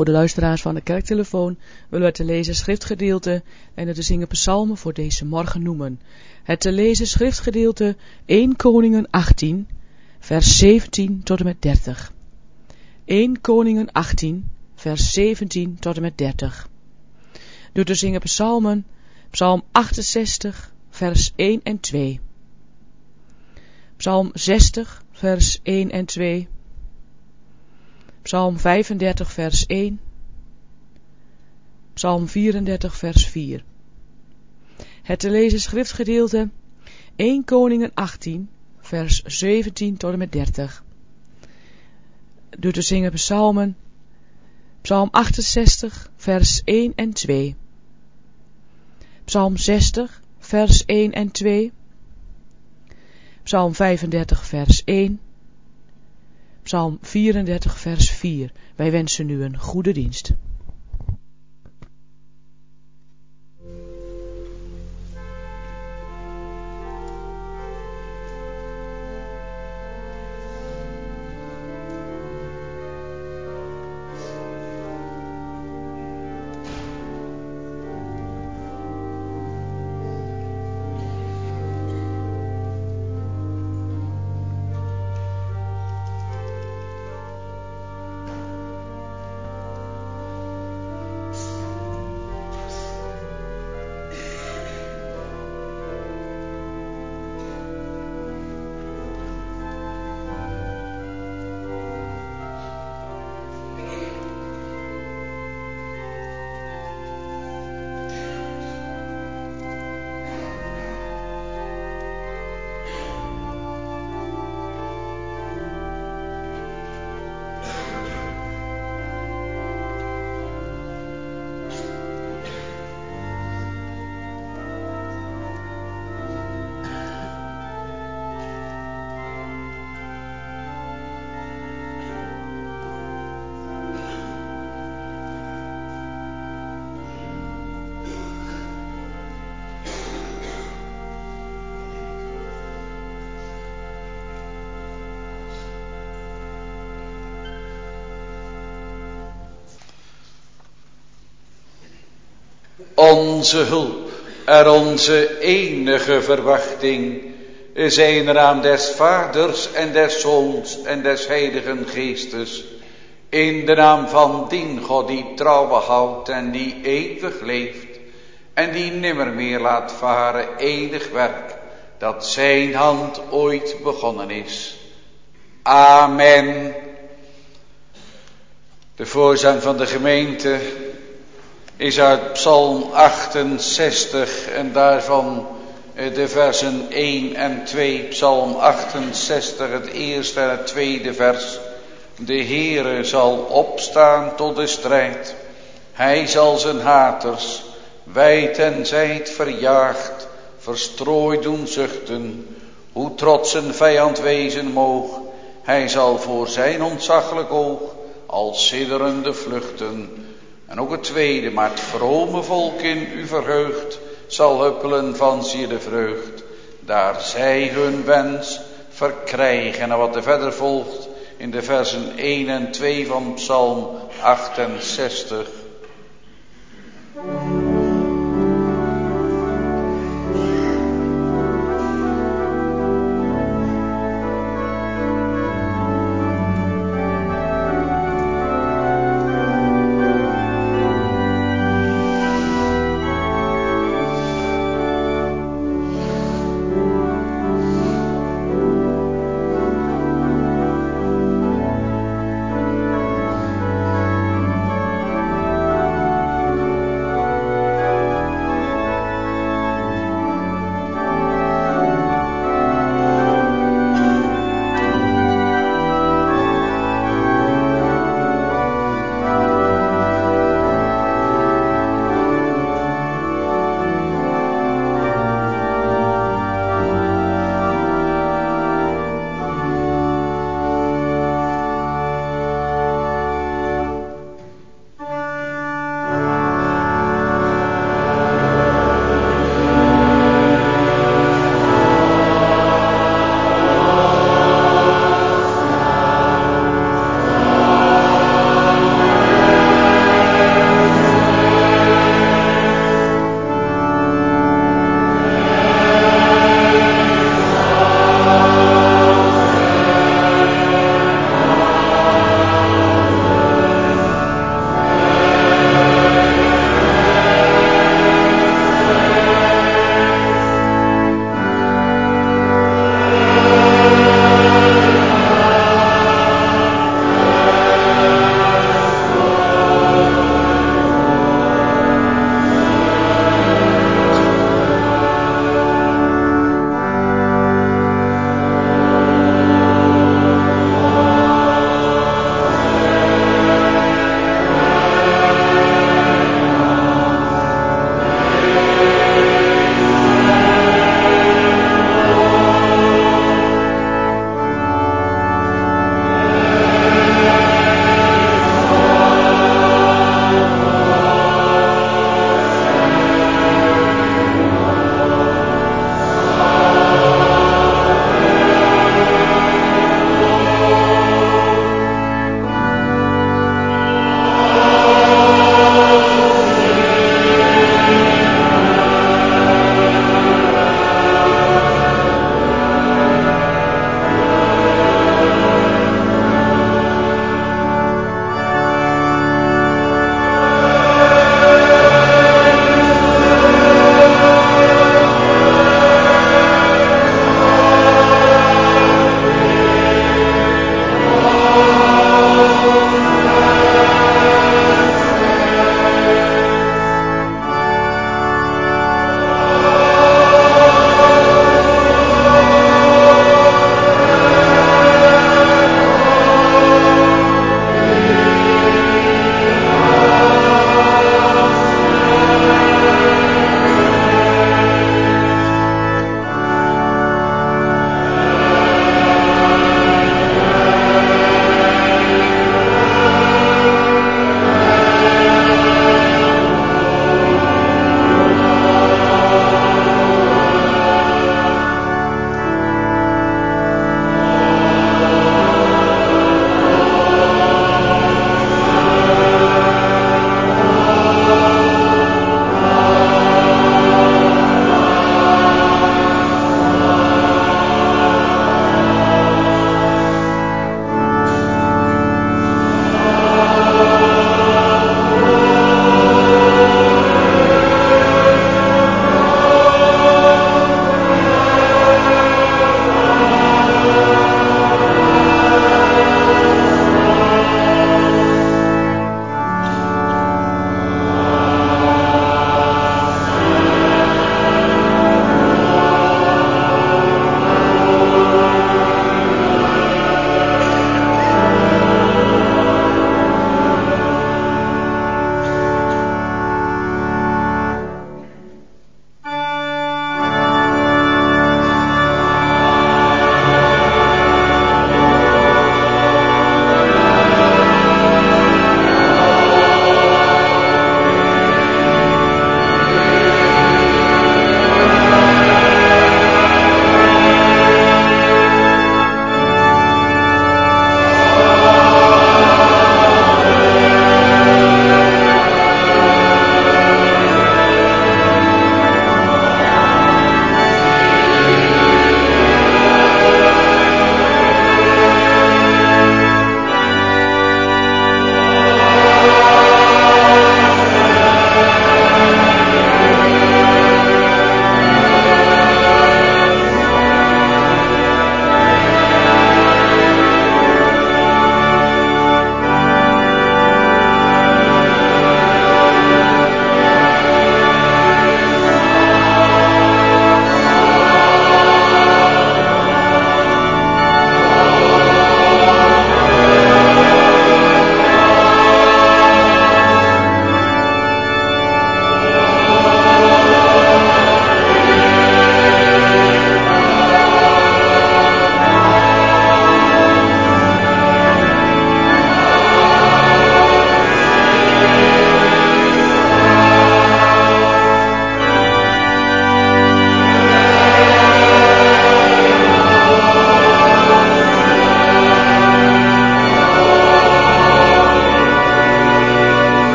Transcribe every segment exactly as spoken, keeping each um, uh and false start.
Voor de luisteraars van de kerktelefoon willen we te lezen schriftgedeelte en het te zingen psalmen voor deze morgen noemen. Het te lezen schriftgedeelte eerste Koningen achttien, vers zeventien tot en met dertig. eerste Koningen achttien, vers zeventien tot en met dertig. Door te zingen psalmen, psalm achtenzestig, vers één en twee. Psalm zestig, vers één en twee. Psalm vijfendertig, vers één. Psalm vierendertig, vers vier. Het te lezen schriftgedeelte eerste Koningen achttien, vers zeventien tot en met dertig. Door te zingen psalmen, psalm achtenzestig, vers één en twee. Psalm zestig, vers één en twee. Psalm vijfendertig, vers één. Psalm vierendertig, vers vier. Wij wensen u een goede dienst. Onze hulp en onze enige verwachting zijn de naam des Vaders en des Zoons en des Heiligen Geestes, in de naam van dien God die trouw behoudt en die eeuwig leeft en die nimmer meer laat varen enig werk dat zijn hand ooit begonnen is. Amen. De voorzang van de gemeente is uit Psalm achtenzestig en daarvan de versen één en twee. Psalm achtenzestig, het eerste en het tweede vers. De Heere zal opstaan tot de strijd. Hij zal zijn haters wijd en zijd verjaagd, verstrooid doen zuchten. Hoe trots een vijand wezen moog, hij zal voor zijn ontzaglijk oog als sidderende vluchten. En ook het tweede, maar het vrome volk in u verheugt, zal huppelen van zielevreugd, daar zij hun wens verkrijgen. En wat er verder volgt in de versen één en twee van Psalm achtenzestig.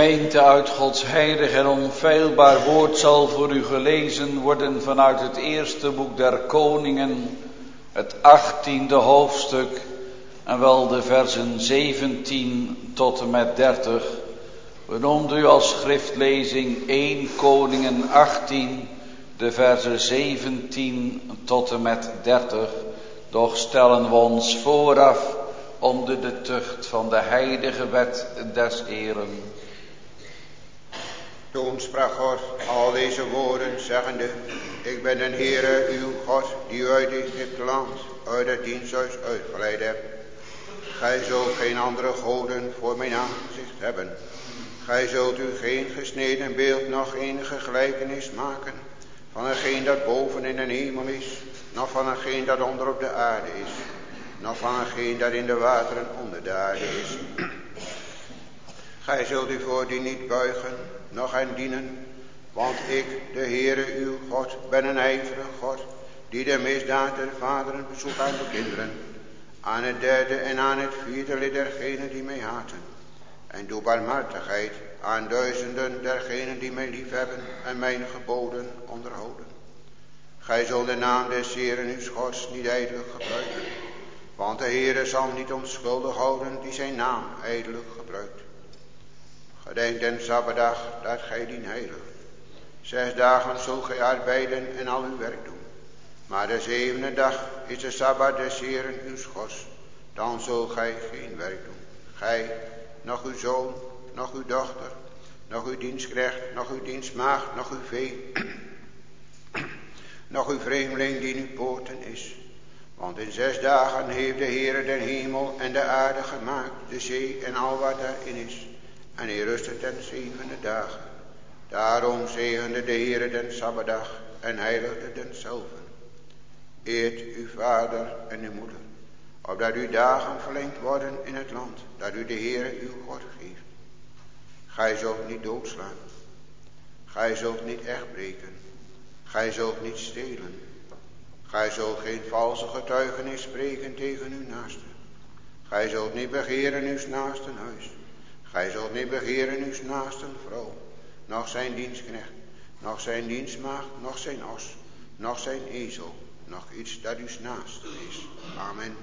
gemeente, uit Gods heilig en onfeilbaar woord zal voor u gelezen worden vanuit het eerste boek der Koningen, het achttiende hoofdstuk en wel de versen zeventien tot en met dertig. We noemden u als schriftlezing één Koningen achttien, de versen zeventien tot en met dertig. Doch stellen we ons vooraf onder de tucht van de heilige wet des Heeren. Toen sprak God al deze woorden, zeggende: Ik ben een Heere, uw God, die u uit Egypte land, uit het diensthuis uitgeleid hebt. Gij zult geen andere goden voor mijn aangezicht hebben. Gij zult u geen gesneden beeld, nog enige gelijkenis maken van hetgeen dat boven in de hemel is, nog van hetgeen dat onder op de aarde is, nog van hetgeen dat in de wateren onder de aarde is. Gij zult u voor die niet buigen, nog hen dienen, want ik, de Heere uw God, ben een ijverige God, die de misdaad der vaderen bezoekt aan de kinderen, aan het derde en aan het vierde lid dergenen die mij haten, en doe barmhartigheid aan duizenden dergenen die mij liefhebben en mijn geboden onderhouden. Gij zult de naam des Heeren uw Gods niet ijdelijk gebruiken, want de Heere zal niet onschuldig houden die zijn naam ijdelijk gebruikt. Gedenk den Sabbatdag dat gij dien heiligt. Zes dagen zult gij arbeiden en al uw werk doen. Maar de zevende dag is de Sabbat des Heeren uw Gods. Dan zult gij geen werk doen. Gij, nog uw zoon, nog uw dochter, nog uw dienstknecht, nog uw dienstmaagd, nog uw vee, nog uw vreemdeling die in uw poorten is. Want in zes dagen heeft de Heere den hemel en de aarde gemaakt, de zee en al wat daarin is. En hij rustte ten zevende dagen. Daarom zegende de Heere den Sabbatdag en heiligde denzelven. Eert uw vader en uw moeder, opdat uw dagen verlengd worden in het land, dat u de Heere uw God geeft. Gij zult niet doodslaan. Gij zult niet echt breken. Gij zult niet stelen. Gij zult geen valse getuigenis spreken tegen uw naaste. Gij zult niet begeren uw naasten huis. Gij zult niet begeren uw naasten vrouw, noch zijn dienstknecht, noch zijn dienstmaagd, noch zijn os, noch zijn ezel, noch iets dat uw naaste is. Amen.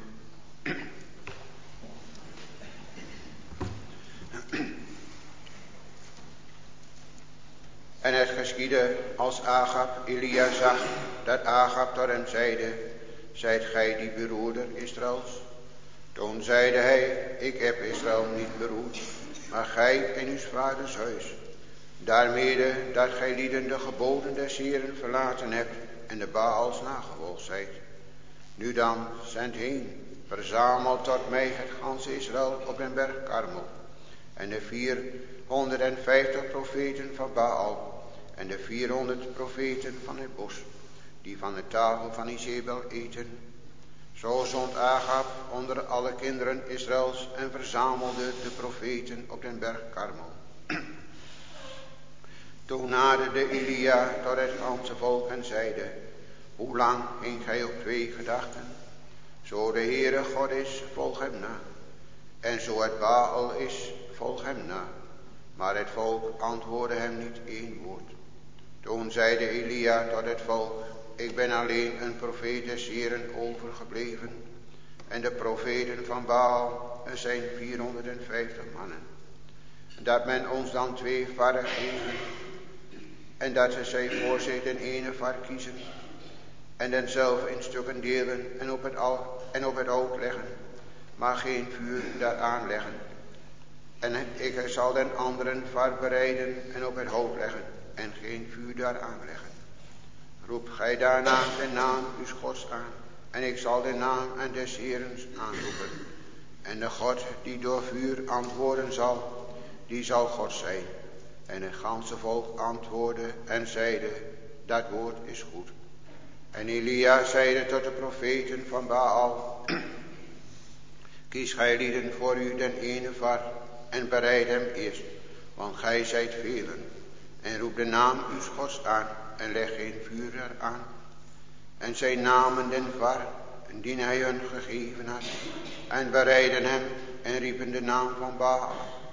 En het geschiedde als Agab Elia zag, dat Agab tot hem zeide: Zijt gij die beroerder Israëls? Toen zeide hij: Ik heb Israël niet beroerd, maar gij en uw vaders huis. Daarmede dat gij lieden de geboden des Heeren verlaten hebt en de Baals nagevolgd zijt. Nu dan, zend heen, verzamel tot mij het ganse Israël op den berg Karmel. En de vierhonderdvijftig profeten van Baal en de vierhonderd profeten van het bos, die van de tafel van Izebel eten. Zo zond Agab onder alle kinderen Israëls en verzamelde de profeten op den berg Karmel. Toen naderde Elia tot het ganse volk en zeide: Hoe lang ging gij op twee gedachten? Zo de Heere God is, volg hem na. En zo het Baal is, volg hem na. Maar het volk antwoordde hem niet één woord. Toen zeide Elia tot het volk: Ik ben alleen een profeet des Heeren overgebleven. En de profeten van Baal, er zijn vierhonderdvijftig mannen. Dat men ons dan twee varren geven. En dat ze zij voor zich den ene var kiezen. En denzelve in stukken delen en op het, al, en op het hout leggen. Maar geen vuur daaraan leggen. En ik zal den anderen var bereiden en op het hout leggen. En geen vuur daaraan leggen. Roep gij daarna de naam uws Gods aan. En ik zal de naam en des Heerens aanroepen. En de God die door vuur antwoorden zal, die zal God zijn. En het ganse volk antwoordde en zeide: Dat woord is goed. En Elia zeide tot de profeten van Baal: Kies gij lieden voor u den ene var en bereid hem eerst, want gij zijt velen. En roep de naam uws Gods aan en leg geen vuur eraan. En zij namen den var, dien hij hun gegeven had, en bereidden hem en riepen de naam van Baal.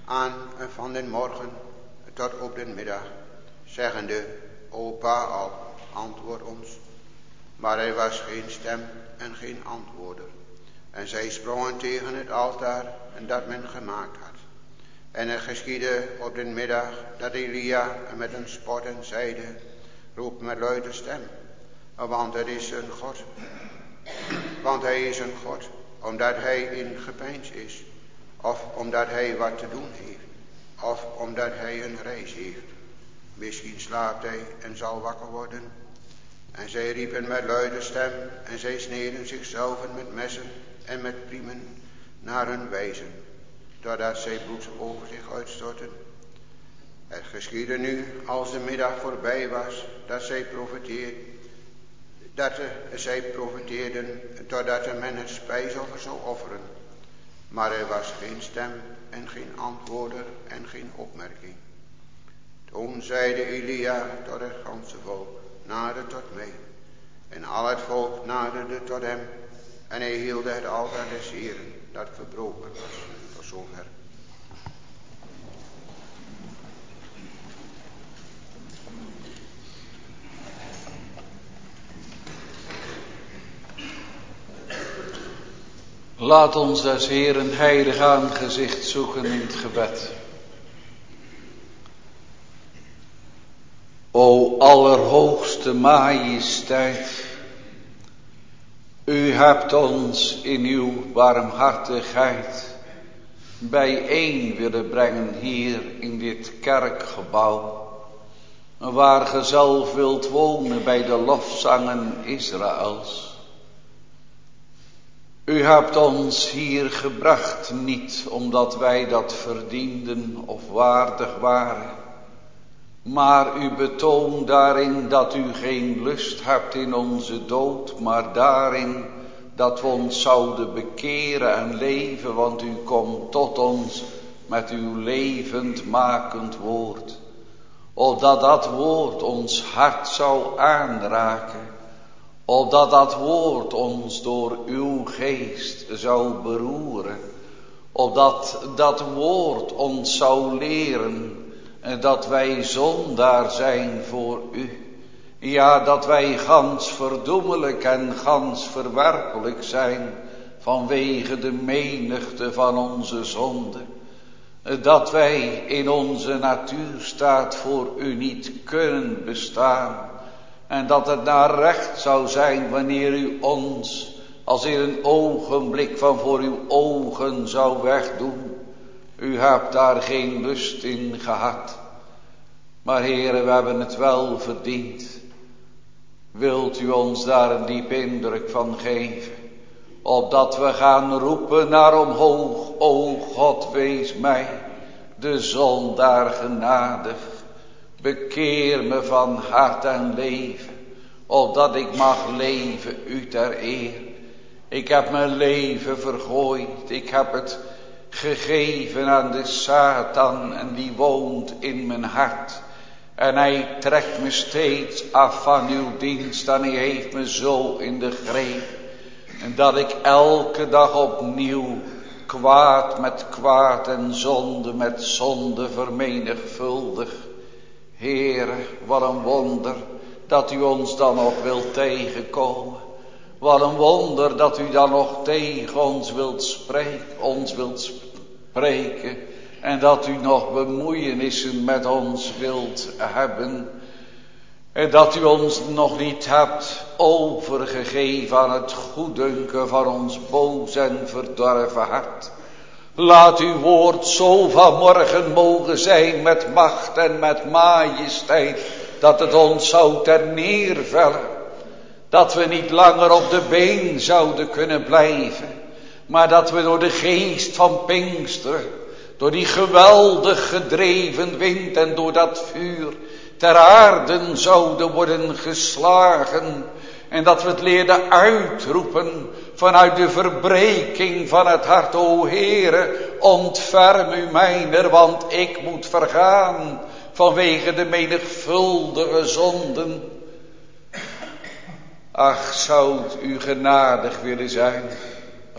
aan van den morgen tot op den middag, zeggende, O Baal, antwoord ons. Maar er was geen stem en geen antwoorder. En zij sprongen tegen het altaar en dat men gemaakt had. En het geschiedde op den middag dat Elia met een spot en zeide, roep met luide stem, want het is een God. Want hij is een God, omdat hij in gepeins is, of omdat hij wat te doen heeft, of omdat hij een reis heeft. Misschien slaapt hij en zal wakker worden. En zij riepen met luide stem en zij sneden zichzelf met messen en met priemen naar hun wijzen, totdat zij bloed over zich uitstortten. Het geschiedde nu, als de middag voorbij was, dat zij profeteerden, dat zij profeteerden, totdat men het spijsoffer zou offeren. Maar er was geen stem en geen antwoorder en geen opmerking. Toen zeide Elia tot het ganse volk, nader tot mij. En al het volk naderde tot hem. En hij hield het altaar des Heeren, dat verbroken was. Tot zover. Laat ons des Heeren heilig aangezicht zoeken in het gebed. O allerhoogste majesteit, u hebt ons in uw barmhartigheid bijeen willen brengen hier in dit kerkgebouw, waar ge zelf wilt wonen bij de lofzangen Israëls. U hebt ons hier gebracht, niet omdat wij dat verdienden of waardig waren, maar u betoont daarin dat u geen lust hebt in onze dood, maar daarin dat we ons zouden bekeren en leven, want u komt tot ons met uw levendmakend woord. Opdat dat woord ons hart zou aanraken, opdat dat woord ons door uw geest zou beroeren, opdat dat woord ons zou leren dat wij zondaar zijn voor u. Ja, dat wij gans verdoemelijk en gans verwerpelijk zijn vanwege de menigte van onze zonden. Dat wij in onze natuurstaat voor u niet kunnen bestaan. En dat het naar recht zou zijn wanneer u ons als in een ogenblik van voor uw ogen zou wegdoen. U hebt daar geen lust in gehad. Maar Heere, we hebben het wel verdiend. Wilt u ons daar een diep indruk van geven? Opdat we gaan roepen naar omhoog. O God, wees mij, de zondaar genadig. Bekeer me van hart en leven. Opdat ik mag leven u ter eer. Ik heb mijn leven vergooid. Ik heb het gegeven aan de Satan en die woont in mijn hart. En hij trekt me steeds af van uw dienst en hij heeft me zo in de greep. En dat ik elke dag opnieuw kwaad met kwaad en zonde met zonde vermenigvuldig. Heere, wat een wonder dat u ons dan nog wilt tegenkomen. Wat een wonder dat u dan nog tegen ons wilt spreken, ons wilt spreken. En dat u nog bemoeienissen met ons wilt hebben. En dat u ons nog niet hebt overgegeven aan het goeddunken van ons boos en verdorven hart. Laat uw woord zo vanmorgen mogen zijn met macht en met majesteit, dat het ons zou ter neervellen. Dat we niet langer op de been zouden kunnen blijven, maar dat we door de geest van Pinkster, door die geweldig gedreven wind en door dat vuur ter aarde zouden worden geslagen. En dat we het leerden uitroepen vanuit de verbreking van het hart. O Heere, ontferm u mijner, want ik moet vergaan vanwege de menigvuldige zonden. Ach, zou u genadig willen zijn,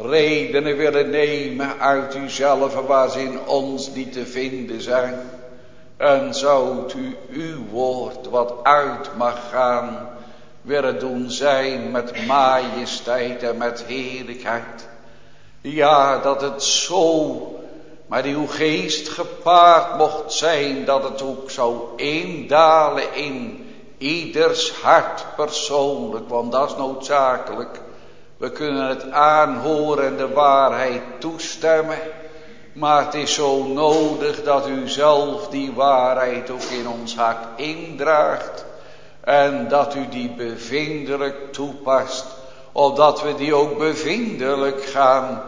redenen willen nemen uit uzelf waar ze in ons niet te vinden zijn. En zoudt u uw woord wat uit mag gaan willen doen zijn met majesteit en met heerlijkheid. Ja, dat het zo met uw geest gepaard mocht zijn, dat het ook zou indalen in ieders hart persoonlijk, want dat is noodzakelijk. We kunnen het aanhoren en de waarheid toestemmen, maar het is zo nodig dat u zelf die waarheid ook in ons hart indraagt en dat u die bevindelijk toepast, opdat we die ook bevindelijk gaan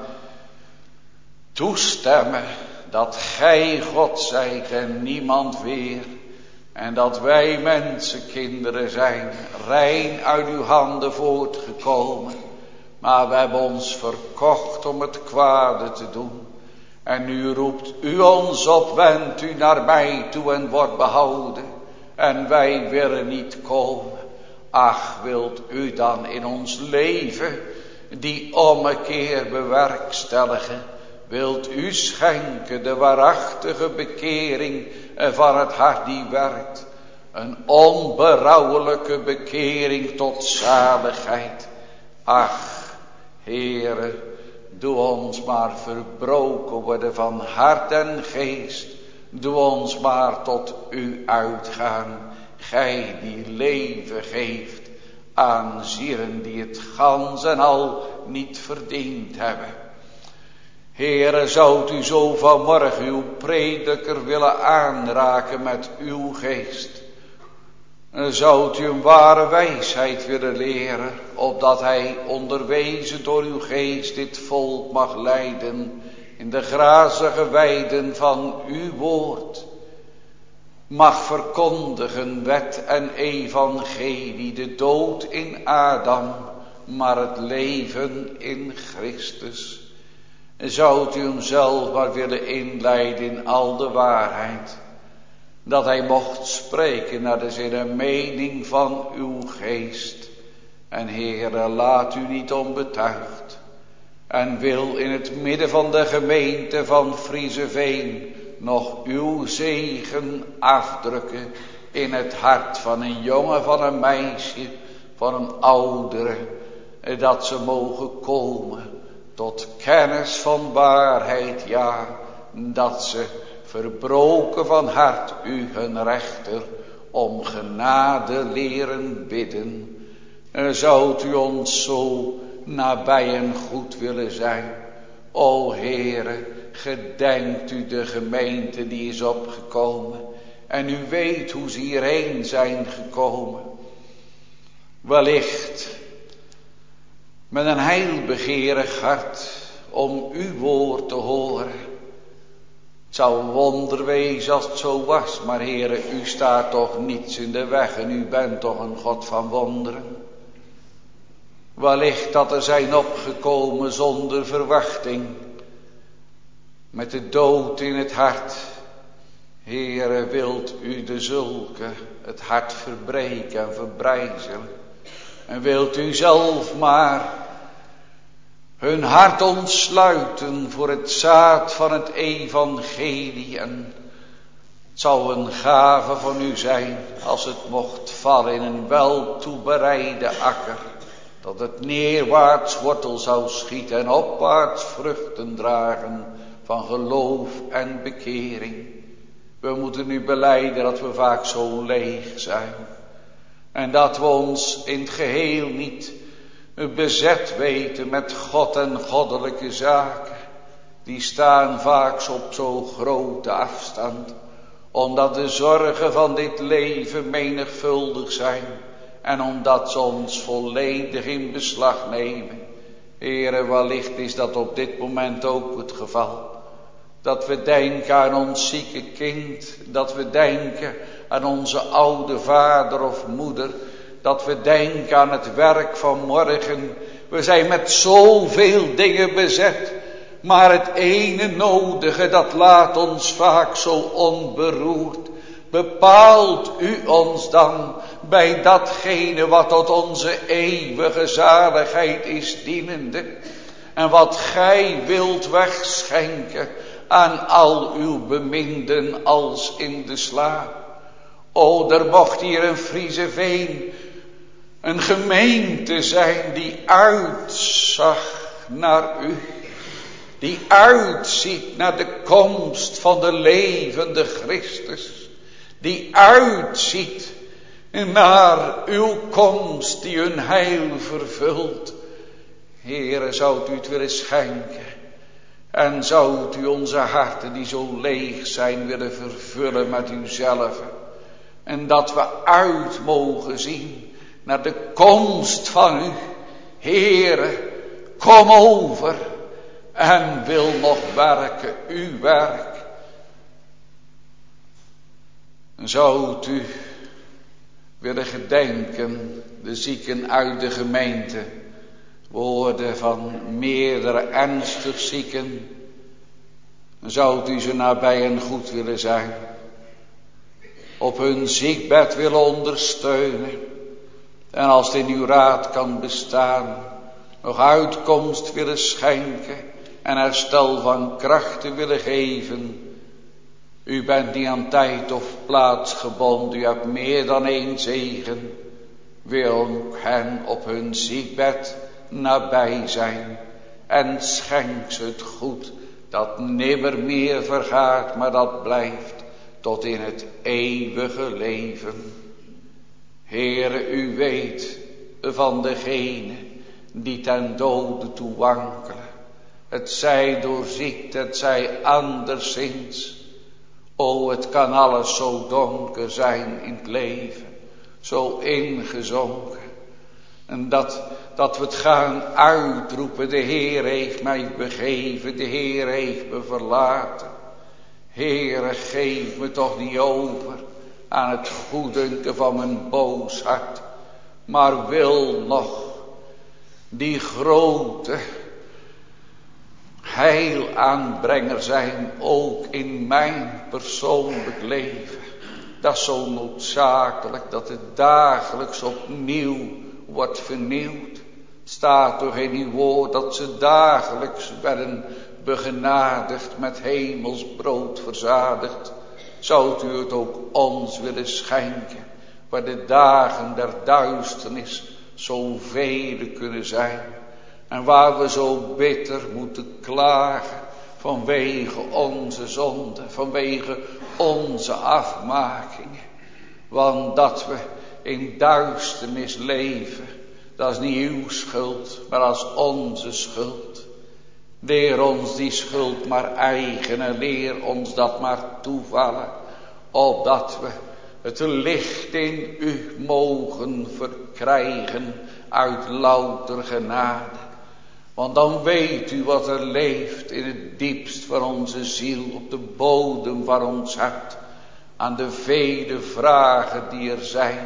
toestemmen, dat gij God zijt en niemand weer, en dat wij mensenkinderen zijn, rein uit uw handen voortgekomen, maar we hebben ons verkocht om het kwade te doen. En nu roept u ons op, wendt u naar mij toe en wordt behouden, en wij willen niet komen. Ach, wilt u dan in ons leven die ommekeer bewerkstelligen? Wilt u schenken de waarachtige bekering van het hart die werkt? Een onberouwelijke bekering tot zaligheid. Ach, Heere, doe ons maar verbroken worden van hart en geest. Doe ons maar tot u uitgaan. Gij die leven geeft aan zielen die het gans en al niet verdiend hebben. Heere, zoudt u zo vanmorgen uw prediker willen aanraken met uw geest. Zoudt u een ware wijsheid willen leren, opdat hij onderwezen door uw geest dit volk mag leiden in de grazige weiden van uw woord. Mag verkondigen wet en evangelie, de dood in Adam, maar het leven in Christus. Zoudt u hem zelf maar willen inleiden in al de waarheid, dat hij mocht spreken naar de zin en mening van uw geest. En Heere, laat u niet onbetuigd, en wil in het midden van de gemeente van Frieseveen nog uw zegen afdrukken in het hart van een jongen, van een meisje, van een oudere, dat ze mogen komen tot kennis van waarheid, ja, dat ze verbroken van hart u hun rechter om genade leren bidden. Zoudt u ons zo nabij en goed willen zijn? O Heere, gedenkt u de gemeente die is opgekomen en u weet hoe ze hierheen zijn gekomen. Wellicht met een heilbegeerig hart om uw woord te horen. Het zou een wonder wezen als het zo was, maar Heere, u staat toch niets in de weg en u bent toch een God van wonderen. Wellicht dat er zijn opgekomen zonder verwachting, met de dood in het hart. Heere, wilt u de zulke het hart verbreken en verbrijzelen? En wilt u zelf maar hun hart ontsluiten voor het zaad van het evangelie. En het zou een gave van u zijn als het mocht vallen in een wel toebereide akker, dat het neerwaarts wortel zou schieten en opwaarts vruchten dragen van geloof en bekering. We moeten nu belijden dat we vaak zo leeg zijn en dat we ons in het geheel niet bezet weten met God en goddelijke zaken. Die staan vaak op zo grote afstand, omdat de zorgen van dit leven menigvuldig zijn en omdat ze ons volledig in beslag nemen. Heere, wellicht is dat op dit moment ook het geval. Dat we denken aan ons zieke kind, dat we denken aan onze oude vader of moeder, dat we denken aan het werk van morgen. We zijn met zoveel dingen bezet, maar het ene nodige, dat laat ons vaak zo onberoerd. Bepaalt u ons dan bij datgene wat tot onze eeuwige zaligheid is dienende. en wat gij wilt wegschenken aan al uw beminden als in de slaap. O, er mocht hier in Frieseveen een gemeente zijn die uitzag naar u. Die uitziet naar de komst van de levende Christus. Die uitziet naar uw komst die hun heil vervult. Heere, zou u het willen schenken. En zou u onze harten die zo leeg zijn willen vervullen met uzelf. En dat we uit mogen zien naar de komst van u. Heere, kom over en wil nog werken uw werk. Zou u willen gedenken de zieken uit de gemeente. We hoorden van meerdere ernstig zieken. Zou u ze nabij en goed willen zijn. Op hun ziekbed willen ondersteunen. En als het in uw raad kan bestaan, nog uitkomst willen schenken en herstel van krachten willen geven. U bent niet aan tijd of plaats gebonden, u hebt meer dan één zegen. Wil hen op hun ziekbed nabij zijn en schenk ze het goed dat nimmer meer vergaat, maar dat blijft tot in het eeuwige leven. Heere, u weet van degene die ten dode toe wankelen. Het zij door ziekte, het zij anderszins. O, het kan alles zo donker zijn in het leven, zo ingezonken. En dat, dat we het gaan uitroepen, de Heer heeft mij begeven, de Heer heeft me verlaten. Heere, geef me toch niet over aan het goeddunken van mijn boos hart, maar wil nog die grote heilaanbrenger zijn, ook in mijn persoonlijk leven. Dat is zo noodzakelijk, dat het dagelijks opnieuw wordt vernieuwd. Staat toch in uw woord dat ze dagelijks werden begenadigd, met hemels brood verzadigd. Zou u het ook ons willen schenken, waar de dagen der duisternis zo vele kunnen zijn. En waar we zo bitter moeten klagen vanwege onze zonden, vanwege onze afmakingen. Want dat we in duisternis leven, dat is niet uw schuld, maar dat is onze schuld. Leer ons die schuld maar eigen en leer ons dat maar toevallen, opdat we het licht in u mogen verkrijgen uit louter genade. Want dan weet u wat er leeft in het diepst van onze ziel, op de bodem van ons hart, aan de vele vragen die er zijn.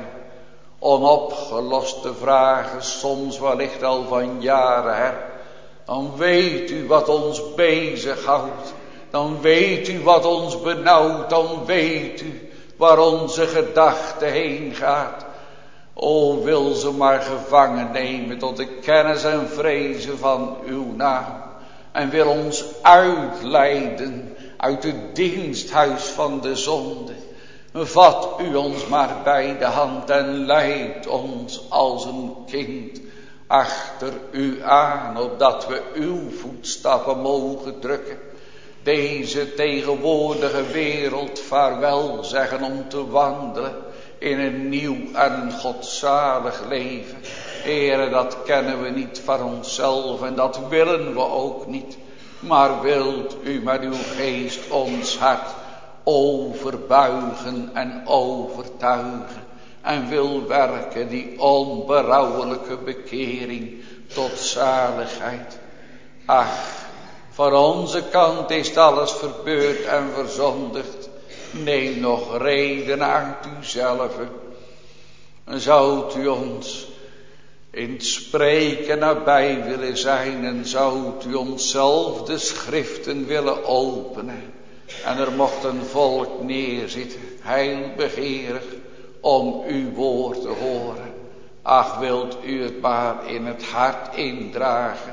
Onopgeloste vragen, soms wellicht al van jaren her. Dan weet u wat ons bezighoudt. Dan weet u wat ons benauwt. Dan weet u waar onze gedachte heen gaat. O, wil ze maar gevangen nemen tot de kennis en vrezen van uw naam. En wil ons uitleiden uit het diensthuis van de zonde. Vat u ons maar bij de hand en leidt ons als een kind achter u aan, opdat we uw voetstappen mogen drukken. Deze tegenwoordige wereld vaarwel zeggen om te wandelen in een nieuw en godzalig leven. Heere, dat kennen we niet van onszelf en dat willen we ook niet. Maar wilt u met uw geest ons hart overbuigen en overtuigen. En wil werken die onberouwelijke bekering tot zaligheid. Ach, van onze kant is alles verbeurd en verzondigd. Neem nog reden uit uzelf. Zoudt u ons in het spreken nabij willen zijn en zoudt u onszelf de schriften willen openen. En er mocht een volk neerzitten, heilbegeerig, om uw woord te horen. Ach, wilt u het maar in het hart indragen,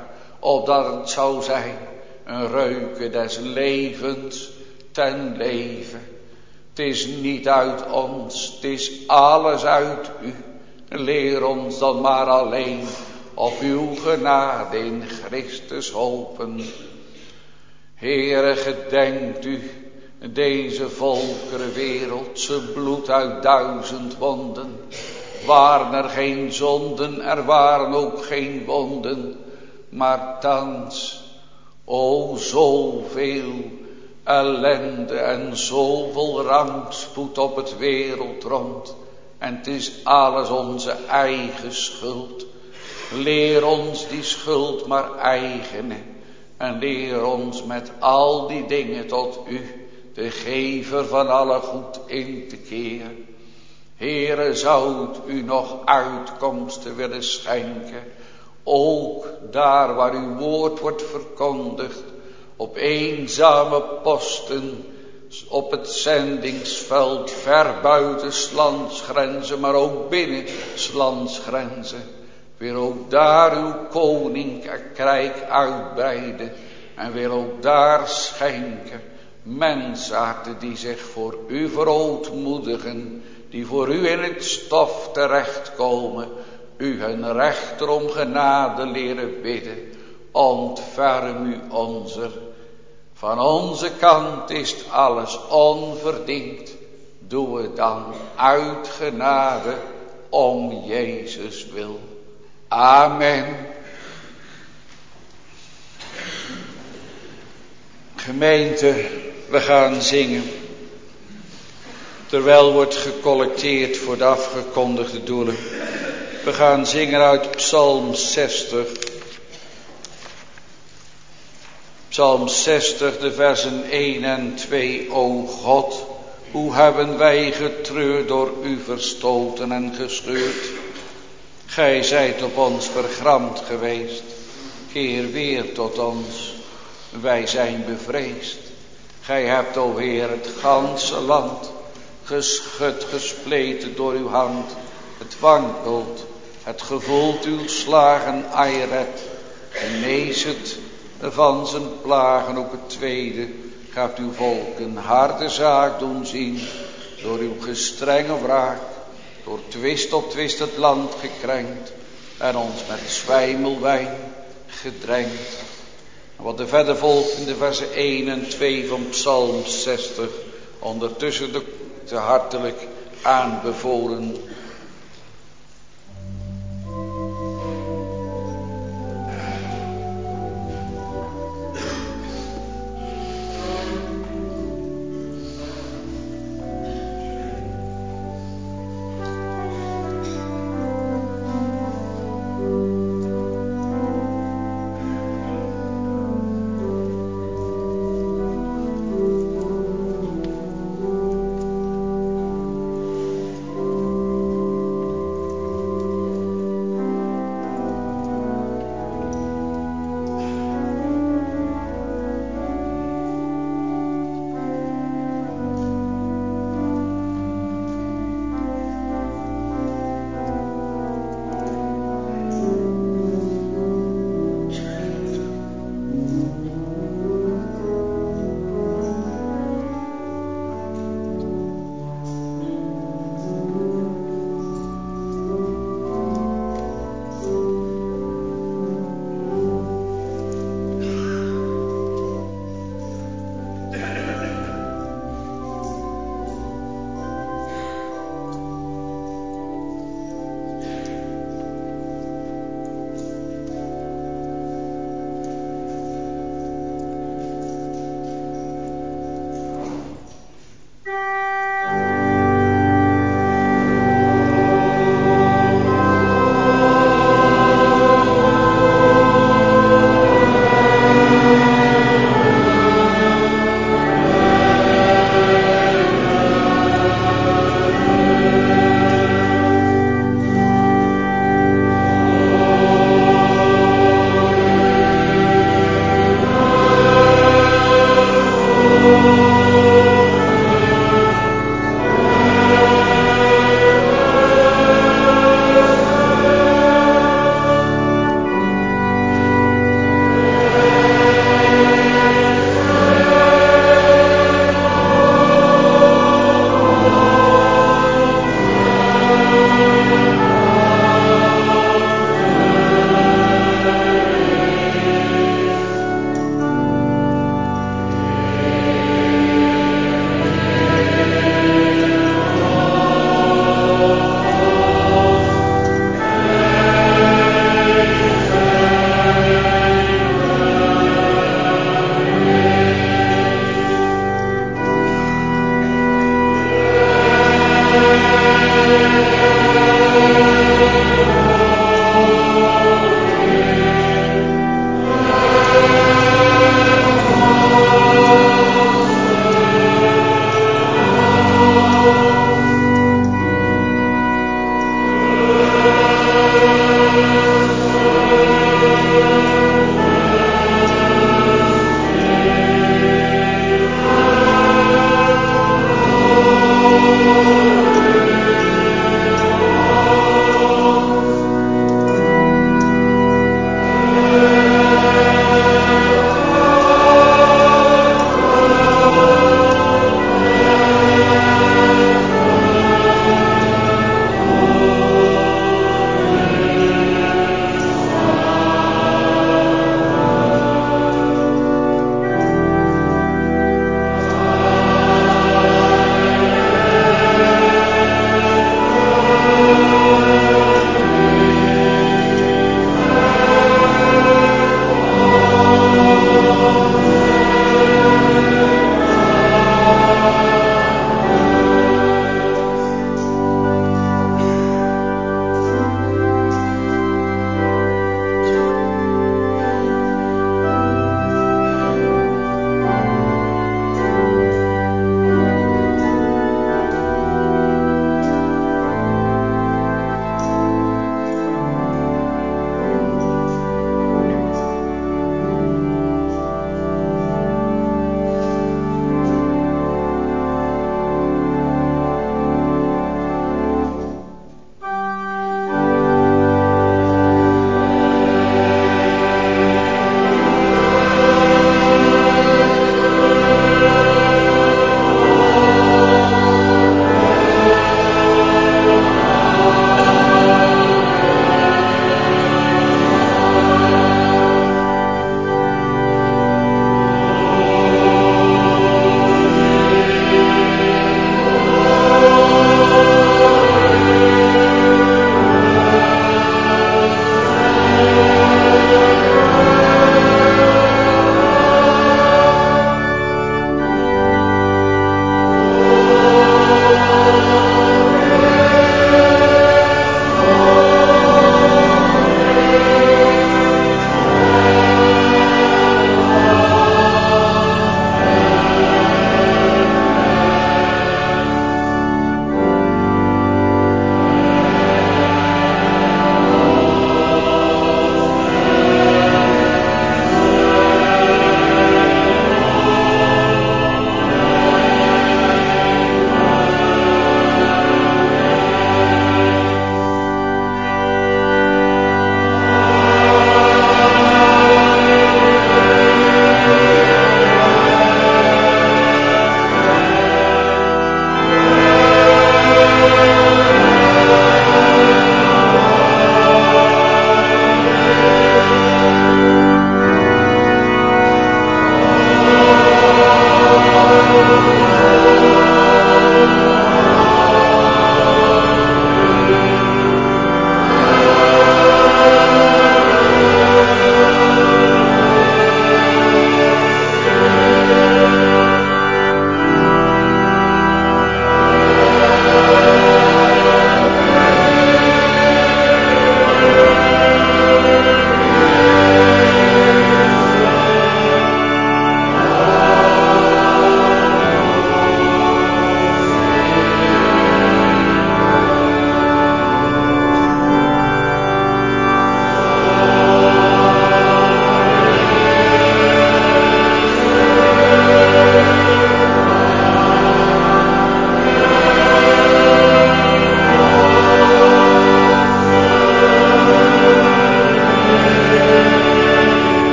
opdat het zou zijn een reuke des levens ten leven. Het is niet uit ons, het is alles uit u. Leer ons dan maar alleen op uw genade in Christus hopen. Heere, gedenkt u deze volkerenwereld, ze bloed uit duizend wonden. Waren er geen zonden, er waren ook geen wonden. Maar thans, o zoveel ellende en zoveel rampspoed op het wereldrond. En het is alles onze eigen schuld. Leer ons die schuld maar eigenen. En leer ons met al die dingen tot u, de gever van alle goed, in te keren. Heere, zoudt u nog uitkomsten willen schenken, ook daar waar uw woord wordt verkondigd, op eenzame posten, op het zendingsveld, ver buiten 's lands grenzen, maar ook binnen 's lands grenzen. Wil ook daar uw koninkrijk uitbreiden en wil ook daar schenken mensharten die zich voor u verootmoedigen, die voor u in het stof terechtkomen, u hun rechter om genade leren bidden. Ontferm u onzer. Van onze kant is alles onverdiend. Doe het dan uit genade om Jezus wil. Amen. Gemeente, we gaan zingen. Terwijl wordt gecollecteerd voor de afgekondigde doelen. We gaan zingen uit Psalm zestig. Psalm zestig, de versen één en twee. O God, hoe hebben wij getreurd, door u verstoten en gescheurd. Gij zijt op ons vergramd geweest. Keer weer tot ons, wij zijn bevreesd. Gij hebt, o Heer, het ganse land geschud, gespleten door uw hand. Het wankelt, het gevoelt uw slagen, Airet. Genees het van zijn plagen. Ook het tweede, gaat uw volk een harde zaak doen zien. Door uw gestrenge wraak, door twist op twist het land gekrenkt. En ons met zwijmelwijn gedrenkt. Wat er verder volgt in de versen één en twee van Psalm zestig. Ondertussen de te hartelijk aanbevolen.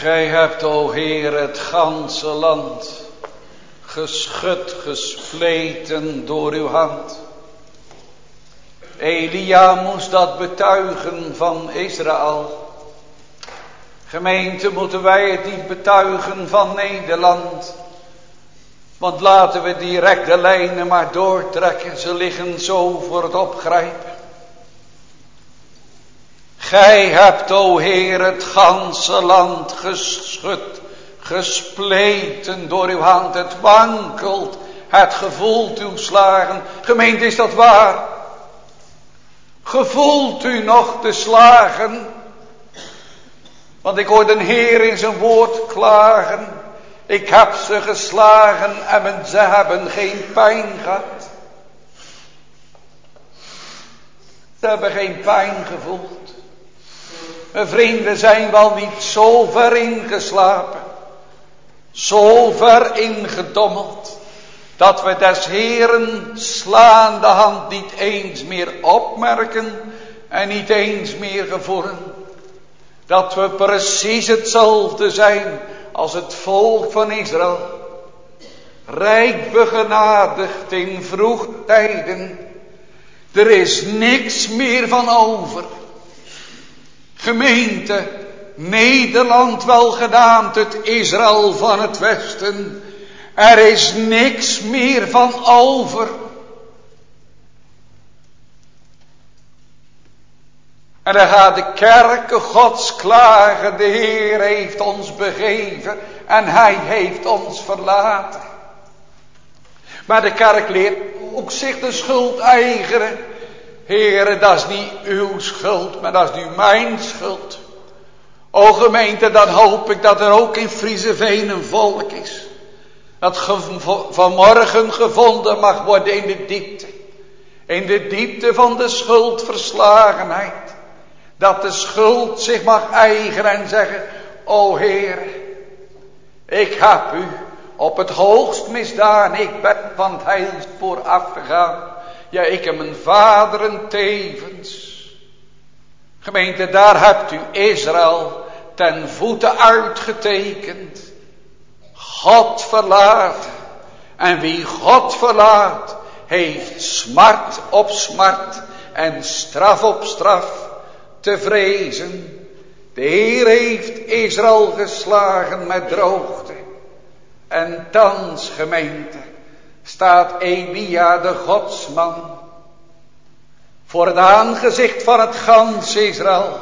Gij hebt, o Heer, het ganse land geschud, gespleten door uw hand. Elia moest dat betuigen van Israël. Gemeente, moeten wij het niet betuigen van Nederland? Want laten we direct de lijnen maar doortrekken. Ze liggen zo voor het opgrijpen. Gij hebt, o Heer, het ganse land geschud, gespleten door uw hand. Het wankelt, het gevoelt uw slagen. Gemeente, is dat waar? Gevoelt u nog de slagen? Want ik hoor de Heer in zijn woord klagen. Ik heb ze geslagen en ze hebben geen pijn gehad. Ze hebben geen pijn gevoeld. Mijn vrienden, zijn wel niet zo ver ingeslapen, zo ver ingedommeld, dat we des Heeren slaande hand niet eens meer opmerken en niet eens meer gevoelen. Dat we precies hetzelfde zijn als het volk van Israël. Rijk begenadigd in vroege tijden. Er is niks meer van over. Gemeente, Nederland wel genaamd het Israël van het Westen. Er is niks meer van over. En dan gaat de kerken Gods klagen. De Heer heeft ons begeven en Hij heeft ons verlaten. Maar de kerk leert ook zich de schuld eigenen. Heere, dat is niet uw schuld, maar dat is nu mijn schuld. O gemeente, dan hoop ik dat er ook in Frieseveen een volk is. Dat ge- vanmorgen gevonden mag worden in de diepte. In de diepte van de schuldverslagenheid. Dat de schuld zich mag eigenen en zeggen, o Heer, ik heb u op het hoogst misdaan. Ik ben van het heilspoor afgegaan. Ja, ik heb mijn vaderen tevens. Gemeente, daar hebt u Israël ten voeten uitgetekend. God verlaat. En wie God verlaat, heeft smart op smart en straf op straf te vrezen. De Heer heeft Israël geslagen met droogte. En thans, gemeente, staat Elia de godsman voor het aangezicht van het gans Israël.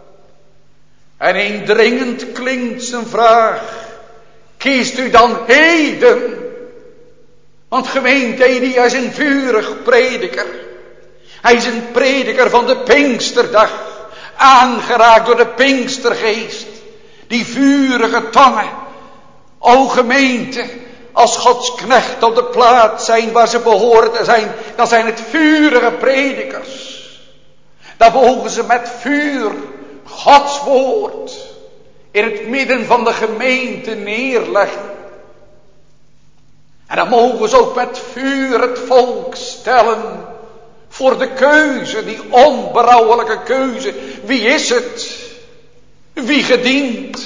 En indringend klinkt zijn vraag, kiest u dan heden? Want gemeente, Elia is een vurig prediker. Hij is een prediker van de Pinksterdag, aangeraakt door de Pinkstergeest. Die vurige tongen, o gemeente, als Gods knecht op de plaats zijn waar ze behoren te zijn, dan zijn het vurige predikers. Dan mogen ze met vuur Gods woord in het midden van de gemeente neerleggen. En dan mogen ze ook met vuur het volk stellen voor de keuze, die onberouwelijke keuze. Wie is het? Wie gedient?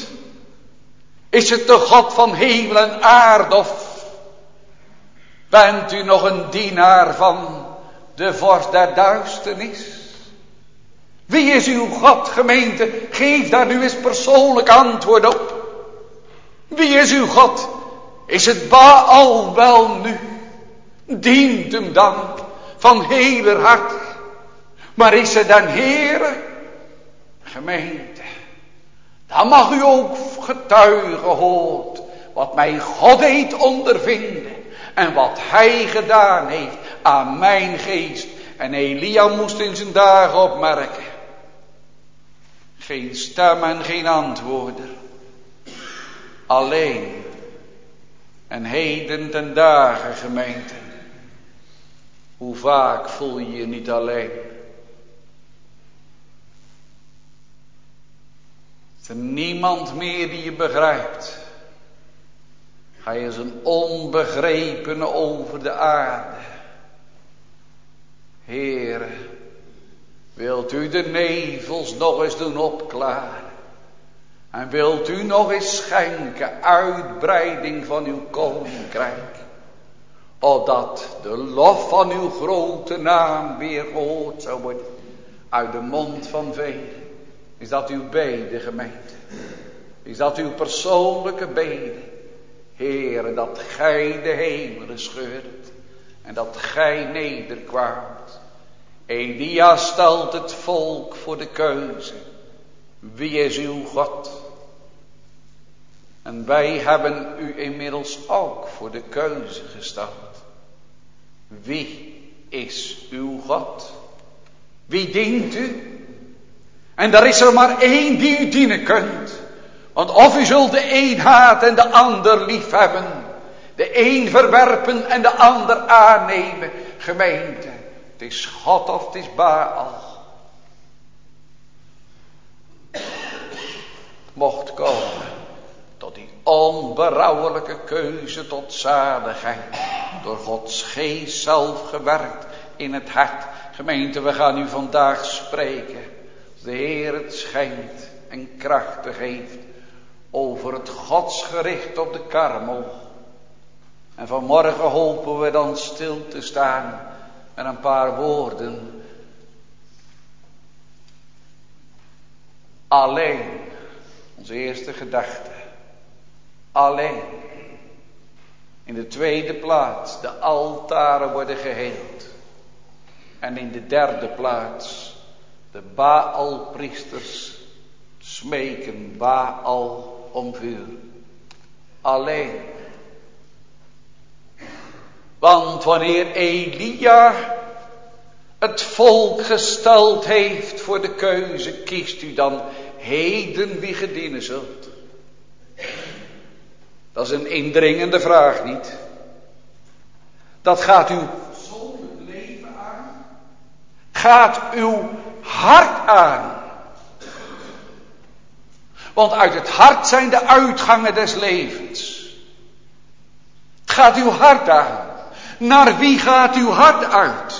Is het de God van hemel en aarde, of bent u nog een dienaar van de vorst der duisternis? Wie is uw God, gemeente? Geef daar nu eens persoonlijk antwoord op. Wie is uw God? Is het Baal? Wel nu? Dient hem dan van heler hart. Maar is het dan Heere? Gemeente, dan mag u ook getuigen hoort wat mijn God deed ondervinden. En wat hij gedaan heeft aan mijn geest. En Elia moest in zijn dagen opmerken. Geen stem en geen antwoorder. Alleen. En heden ten dagen, gemeente. Hoe vaak voel je je niet alleen? Is er niemand meer die je begrijpt? Ga je als een onbegrepene over de aarde. Heere, wilt u de nevels nog eens doen opklaren? En wilt u nog eens schenken uitbreiding van uw koninkrijk. Opdat de lof van uw grote naam weer gehoord zou worden uit de mond van velen. Is dat uw bede, gemeente? Is dat uw persoonlijke bede? Heere, dat gij de hemelen scheurt en dat gij nederkwaamt. Elia stelt het volk voor de keuze. Wie is uw God? En wij hebben u inmiddels ook voor de keuze gesteld. Wie is uw God? Wie dient u? En er is er maar één die u dienen kunt. Want of u zult de een haten en de ander lief hebben. De een verwerpen en de ander aannemen. Gemeente, het is God of het is Baal. Mocht komen tot die onberouwelijke keuze tot zaligheid. Door Gods geest zelf gewerkt in het hart. Gemeente, we gaan u vandaag spreken. Als de Heer het schenkt en krachtig heeft. Over het godsgericht op de Karmel. En vanmorgen hopen we dan stil te staan. Met een paar woorden. Alleen. Onze eerste gedachte. Alleen. In de tweede plaats. De altaren worden geheeld. En in de derde plaats. De Baalpriesters smeken Baal om vuur. Alleen. Want wanneer Elia het volk gesteld heeft voor de keuze, kiest u dan heden wie ge dienen zult. Dat is een indringende vraag, niet? Dat gaat uw persoonlijk leven aan. Gaat uw hart aan. Want uit het hart zijn de uitgangen des levens. Het gaat uw hart aan. Naar wie gaat uw hart uit?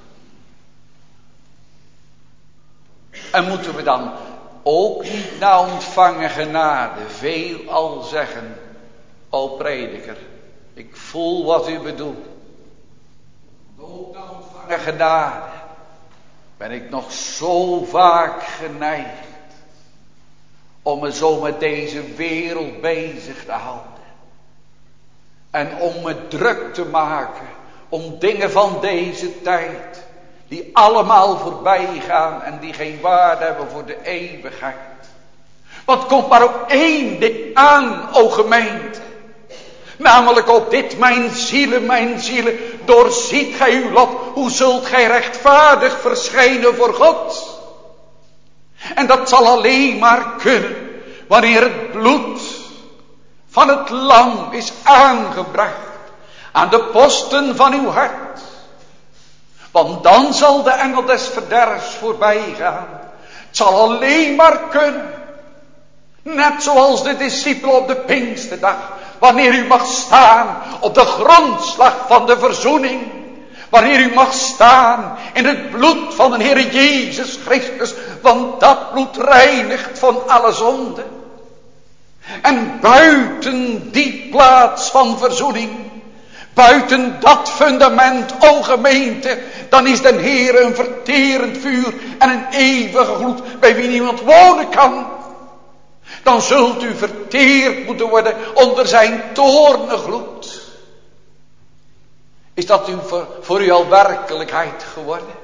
En moeten we dan ook niet na ontvangen genade veelal zeggen: o prediker, ik voel wat u bedoelt. Ook na ontvangen genade ben ik nog zo vaak geneigd om me zo met deze wereld bezig te houden. En om me druk te maken om dingen van deze tijd. Die allemaal voorbij gaan en die geen waarde hebben voor de eeuwigheid. Want komt maar op één ding aan, o gemeente. Namelijk op dit, mijn zielen, mijn zielen, doorziet gij uw lot. Hoe zult gij rechtvaardig verschijnen voor God? En dat zal alleen maar kunnen wanneer het bloed van het lam is aangebracht aan de posten van uw hart. Want dan zal de engel des verderfs voorbij gaan. Het zal alleen maar kunnen. Net zoals de discipelen op de Pinksterdag. Wanneer u mag staan op de grondslag van de verzoening. Wanneer u mag staan in het bloed van de Heer Jezus Christus. Want dat bloed reinigt van alle zonde. En buiten die plaats van verzoening. Buiten dat fundament, o gemeente, dan is den Heer een verterend vuur en een eeuwige gloed bij wie niemand wonen kan. Dan zult u verteerd moeten worden onder zijn toorngloed. Is dat u voor, voor u al werkelijkheid geworden?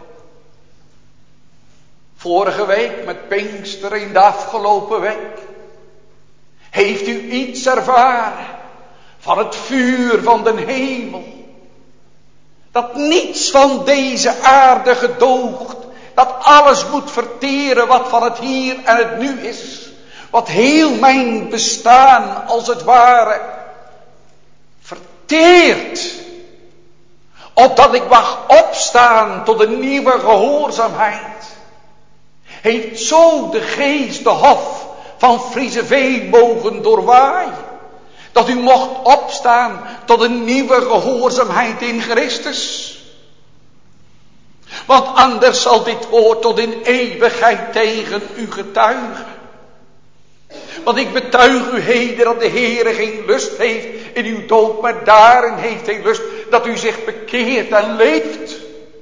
Vorige week met Pinksteren in de afgelopen week. Heeft u iets ervaren van het vuur van den hemel? Dat niets van deze aarde gedoogt. Dat alles moet verteren wat van het hier en het nu is. Wat heel mijn bestaan als het ware verteert. Opdat ik mag opstaan tot een nieuwe gehoorzaamheid. Heeft zo de geest de hof van Frieseveen mogen doorwaaien. Dat u mocht opstaan tot een nieuwe gehoorzaamheid in Christus. Want anders zal dit woord tot in eeuwigheid tegen u getuigen. Want ik betuig u heden dat de Heere geen lust heeft in uw dood, maar daarin heeft hij lust dat u zich bekeert en leeft.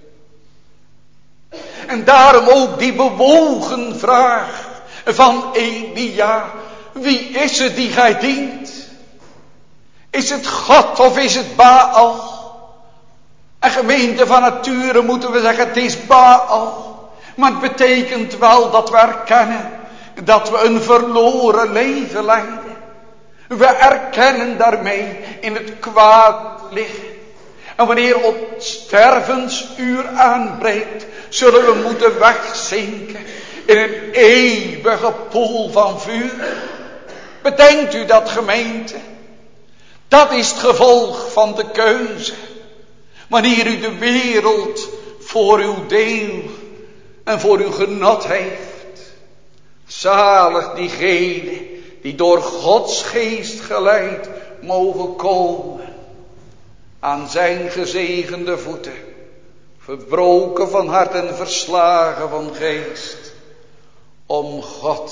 En daarom ook die bewogen vraag van Elia. Wie is het die gij dient? Is het God of is het Baal? En gemeente van nature moeten we zeggen, het is Baal. Maar het betekent wel dat we erkennen dat we een verloren leven leiden. We erkennen daarmee in het kwaad liggen. En wanneer ons stervensuur aanbreekt, zullen we moeten wegzinken in een eeuwige poel van vuur. Bedenkt u dat, gemeente? Dat is het gevolg van de keuze. Wanneer u de wereld voor uw deel en voor uw genot heeft. Zalig diegenen die door Gods geest geleid mogen komen aan zijn gezegende voeten. Verbroken van hart en verslagen van geest. Om God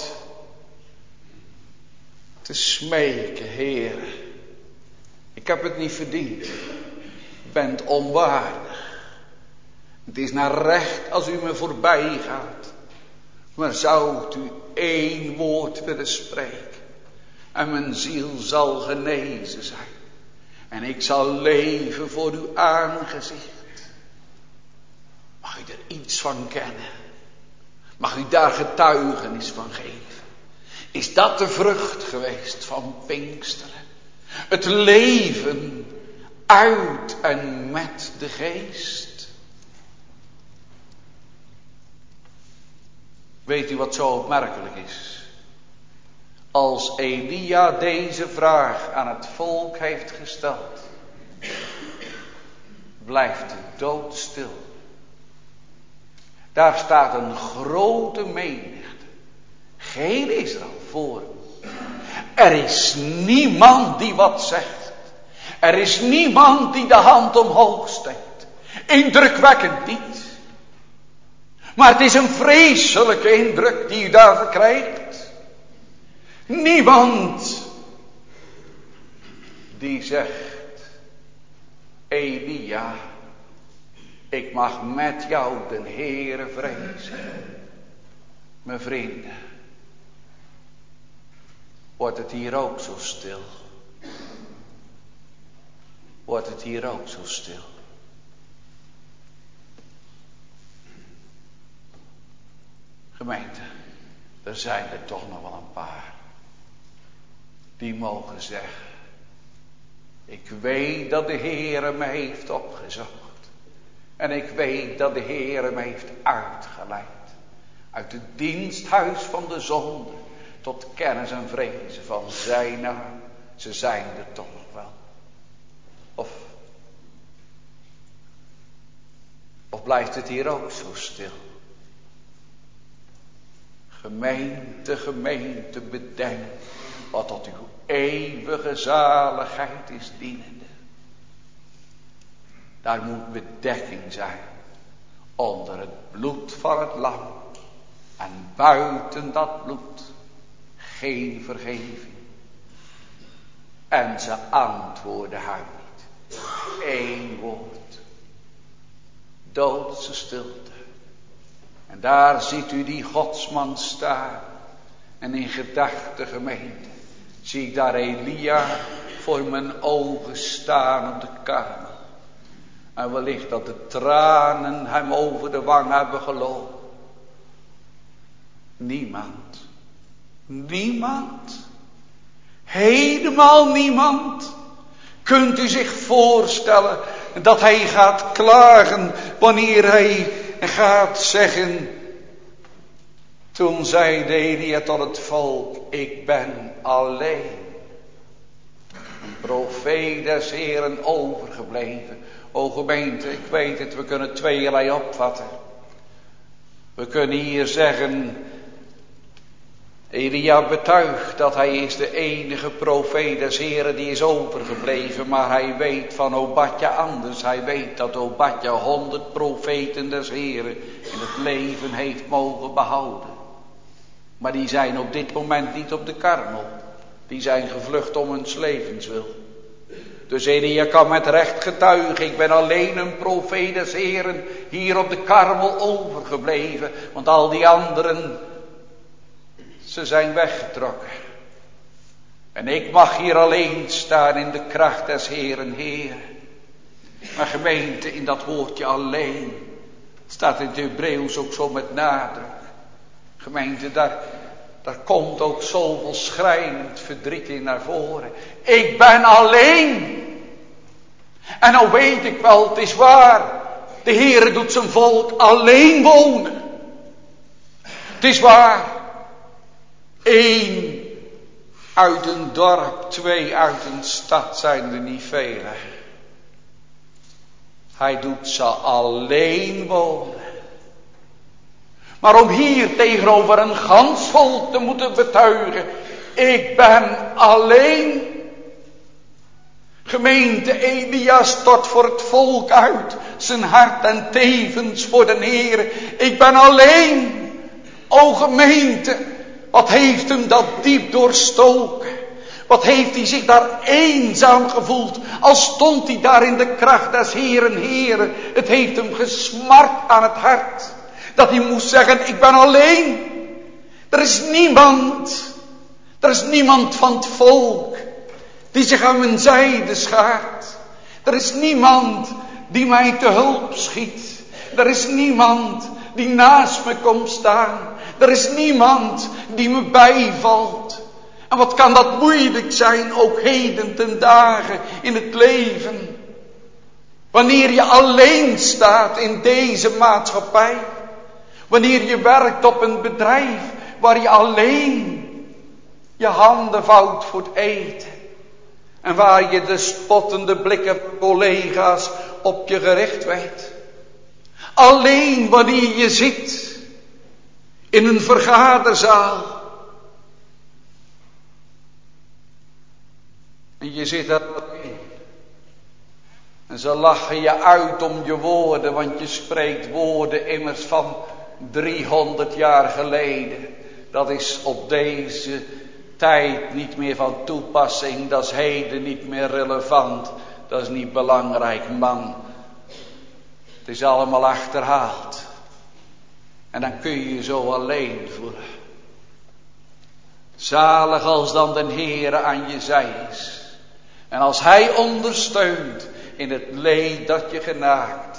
te smeken, Heer. Ik heb het niet verdiend. U bent onwaardig. Het is naar recht als u me voorbij gaat. Maar zou u één woord willen spreken. En mijn ziel zal genezen zijn. En ik zal leven voor uw aangezicht. Mag u er iets van kennen? Mag u daar getuigenis van geven? Is dat de vrucht geweest van Pinksteren? Het leven uit en met de geest. Weet u wat zo opmerkelijk is? Als Elia deze vraag aan het volk heeft gesteld, blijft de dood stil. Daar staat een grote menigte, geheel Israël voor. Er is niemand die wat zegt. Er is niemand die de hand omhoog steekt. Indrukwekkend niet. Maar het is een vreselijke indruk die u daar verkrijgt. Niemand die zegt, Elia, ik mag met jou den Heere vrezen. Mijn vrienden, wordt het hier ook zo stil? Wordt het hier ook zo stil? Gemeente, er zijn er toch nog wel een paar die mogen zeggen, ik weet dat de Heere me heeft opgezocht. En ik weet dat de Heere me heeft uitgeleid. Uit het diensthuis van de zonde tot kennis en vrezen van zijn naam. Ze zijn er toch nog wel. Of, of blijft het hier ook zo stil? Gemeente, gemeente, bedenk wat tot uw eeuwige zaligheid is dienende. Daar moet bedekking zijn onder het bloed van het lam. En buiten dat bloed geen vergeving. En ze antwoorden haar niet. Eén woord. Doodse stilte. En daar ziet u die godsman staan. En in gedachte, gemeente, zie ik daar Elia voor mijn ogen staan op de Karmel. En wellicht dat de tranen hem over de wang hebben gelopen. Niemand. Niemand. Helemaal niemand. Kunt u zich voorstellen dat hij gaat klagen wanneer hij gaat zeggen. Toen zei Elia tot het volk, ik ben alleen. Een profeet des Heeren overgebleven. O gemeente, ik weet het, we kunnen tweeërlei opvatten. We kunnen hier zeggen, Elia betuigt dat hij is de enige profeet des Heeren die is overgebleven. Maar hij weet van Obadja anders. Hij weet dat Obadja honderd profeten des Heeren in het leven heeft mogen behouden. Maar die zijn op dit moment niet op de Karmel. Die zijn gevlucht om hun levenswil. Dus Elia kan met recht getuigen, ik ben alleen een profeet des Heren hier op de Karmel overgebleven. Want al die anderen, ze zijn weggetrokken. En ik mag hier alleen staan in de kracht des Heren Heer. Maar gemeente, in dat woordje alleen staat in het Hebreeuws ook zo met nadruk. Gemeente, daar, daar komt ook zoveel schrijnend verdriet in naar voren. Ik ben alleen. En nou weet ik wel, het is waar. De Heere doet zijn volk alleen wonen. Het is waar. Eén uit een dorp, twee uit een stad zijn er niet velen. Hij doet ze alleen wonen. Maar om hier tegenover een gans volk te moeten betuigen, ik ben alleen. Gemeente, Elia stort voor het volk uit zijn hart en tevens voor de Heer. Ik ben alleen. O gemeente, wat heeft hem dat diep doorstoken? Wat heeft hij zich daar eenzaam gevoeld, als stond hij daar in de kracht des Heeren Heeren. Het heeft hem gesmart aan het hart, dat hij moest zeggen, ik ben alleen. Er is niemand, er is niemand van het volk die zich aan mijn zijde schaart. Er is niemand die mij te hulp schiet. Er is niemand die naast me komt staan. Er is niemand die me bijvalt. En wat kan dat moeilijk zijn, ook heden ten dagen in het leven. Wanneer je alleen staat in deze maatschappij. Wanneer je werkt op een bedrijf waar je alleen je handen vouwt voor het eten. En waar je de spottende blikken van collega's op je gericht weet. Alleen wanneer je zit in een vergaderzaal. En je zit daar in. En ze lachen je uit om je woorden, want je spreekt woorden immers van driehonderd jaar geleden. Dat is op deze tijd niet meer van toepassing. Dat is heden niet meer relevant. Dat is niet belangrijk, man. Het is allemaal achterhaald. En dan kun je je zo alleen voelen. Zalig als dan de Heere aan je zij is. En als Hij ondersteunt in het leed dat je genaakt.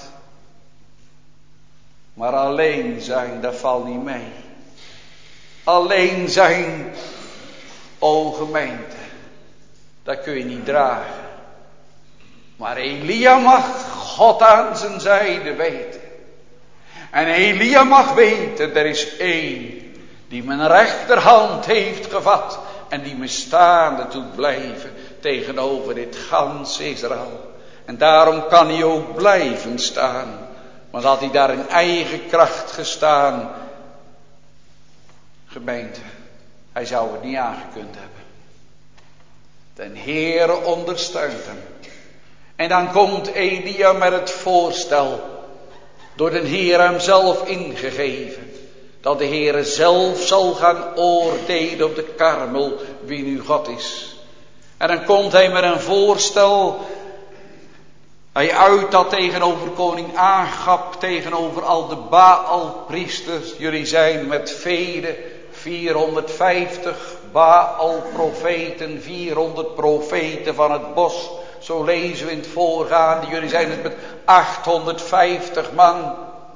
Maar alleen zijn, dat valt niet mee. Alleen zijn, o gemeente, dat kun je niet dragen. Maar Elia mag God aan zijn zijde weten. En Elia mag weten, er is één die mijn rechterhand heeft gevat. En die me staande doet blijven tegenover dit gans Israël. En daarom kan hij ook blijven staan. Want had hij daar in eigen kracht gestaan, gemeente, hij zou het niet aangekund hebben. De Heere ondersteunt hem. En dan komt Elia met het voorstel, door de Heer hem zelf ingegeven, dat de Heere zelf zal gaan oordelen op de Karmel wie nu God is. En dan komt hij met een voorstel. Hij uit dat tegenover koning Agab, tegenover al de Baalpriesters. Jullie zijn met vele, vierhonderdvijftig Baal-profeten, vierhonderd profeten van het bos. Zo lezen we in het voorgaande. Jullie zijn het met achthonderdvijftig man.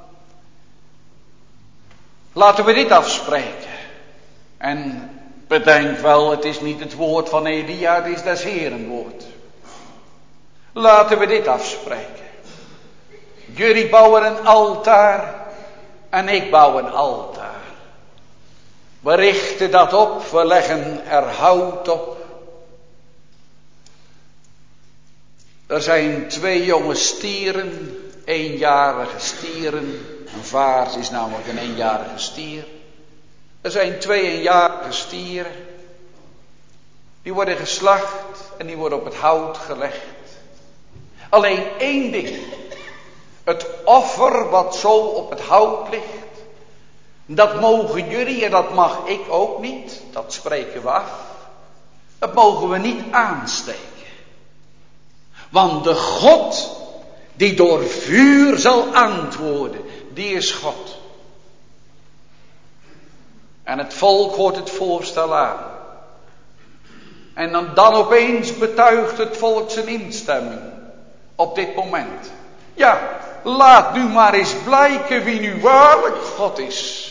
Laten we dit afspreken. En bedenk wel, het is niet het woord van Elia, het is des Heeren woord. Laten we dit afspreken. Jullie bouwen een altaar en ik bouw een altaar. We richten dat op, we leggen er hout op. Er zijn twee jonge stieren, eenjarige stieren. Een vaars is namelijk een eenjarige stier. Er zijn twee eenjarige stieren. Die worden geslacht en die worden op het hout gelegd. Alleen één ding. Het offer wat zo op het hout ligt. Dat mogen jullie en dat mag ik ook niet. Dat spreken we af. Dat mogen we niet aansteken. Want de God die door vuur zal antwoorden, die is God. En het volk hoort het voorstel aan. En dan, dan opeens betuigt het volk zijn instemming op dit moment. Ja, laat nu maar eens blijken wie nu waarlijk God is.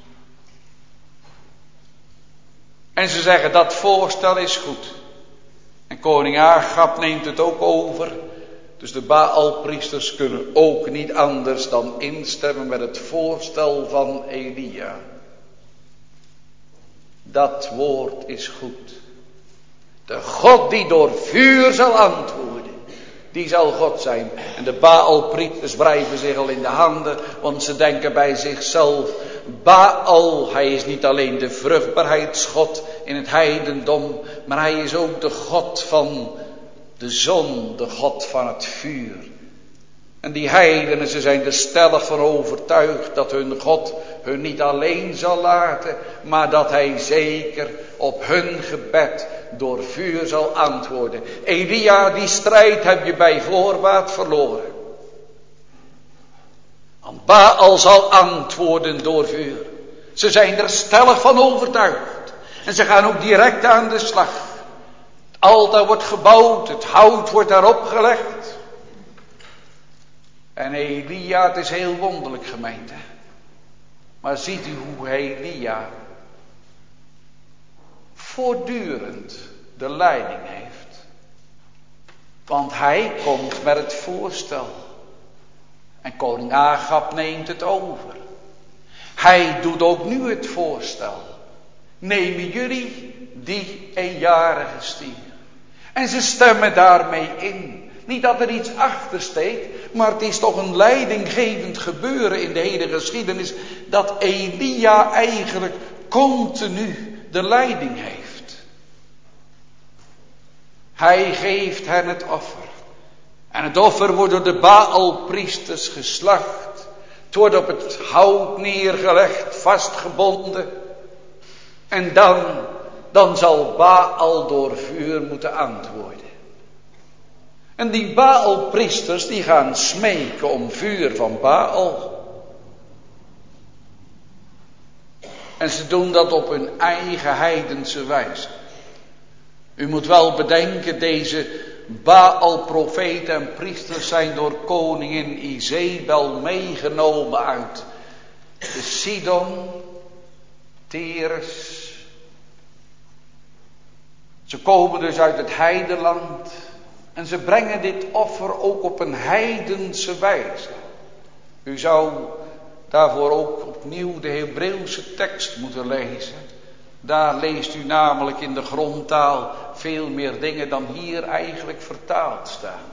En ze zeggen dat voorstel is goed. En koning Agab neemt het ook over. Dus de Baalpriesters kunnen ook niet anders dan instemmen met het voorstel van Elia. Dat woord is goed. De God die door vuur zal antwoorden, die zal God zijn. En de Baalpriesters wrijven zich al in de handen, want ze denken bij zichzelf, Baal, hij is niet alleen de vruchtbaarheidsgod in het heidendom, maar hij is ook de God van de zon, de God van het vuur. En die heidenen, ze zijn er stellig van overtuigd dat hun God hun niet alleen zal laten, maar dat hij zeker op hun gebed door vuur zal antwoorden. Elia, die strijd heb je bij voorbaat verloren. Want Baal zal antwoorden door vuur. Ze zijn er stellig van overtuigd. En ze gaan ook direct aan de slag. Het altaar wordt gebouwd, het hout wordt daarop gelegd. En Elia, het is heel wonderlijk, gemeente. Maar ziet u hoe Elia voortdurend de leiding heeft. Want hij komt met het voorstel. En koning Agab neemt het over. Hij doet ook nu het voorstel. Nemen jullie die eenjarige stier. En ze stemmen daarmee in. Niet dat er iets achter steekt, maar het is toch een leidinggevend gebeuren in de hele geschiedenis, dat Elia eigenlijk continu de leiding heeft. Hij geeft hen het offer. En het offer wordt door de Baalpriesters geslacht. Het wordt op het hout neergelegd, vastgebonden. En dan, dan zal Baal door vuur moeten antwoorden. En die Baalpriesters die gaan smeken om vuur van Baal. En ze doen dat op hun eigen heidense wijze. U moet wel bedenken, deze Baal-profeten en priesters zijn door koningin Izebel meegenomen uit de Sidon, Teres. Ze komen dus uit het heideland. En ze brengen dit offer ook op een heidense wijze. U zou daarvoor ook opnieuw de Hebreeuwse tekst moeten lezen. Daar leest u namelijk in de grondtaal veel meer dingen dan hier eigenlijk vertaald staan.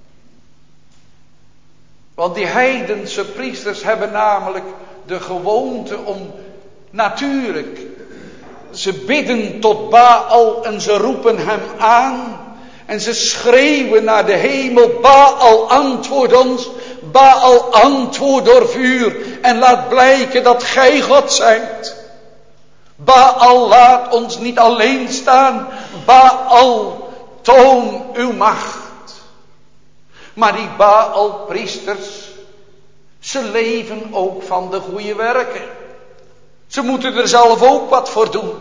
Want die heidense priesters hebben namelijk de gewoonte om natuurlijk, ze bidden tot Baal en ze roepen hem aan. En ze schreeuwen naar de hemel, Baal antwoord ons, Baal antwoord door vuur en laat blijken dat gij God zijt. Baal laat ons niet alleen staan, Baal toon uw macht. Maar die Baalpriesters, ze leven ook van de goede werken. Ze moeten er zelf ook wat voor doen.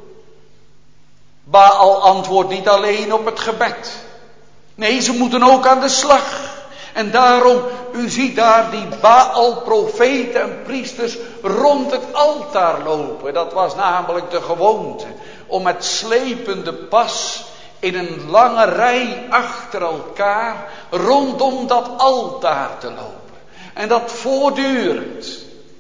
Baal antwoordt niet alleen op het gebed. Nee, ze moeten ook aan de slag. En daarom, u ziet daar die Baal-profeten en priesters rond het altaar lopen. Dat was namelijk de gewoonte. Om met slepende pas in een lange rij achter elkaar rondom dat altaar te lopen. En dat voortdurend.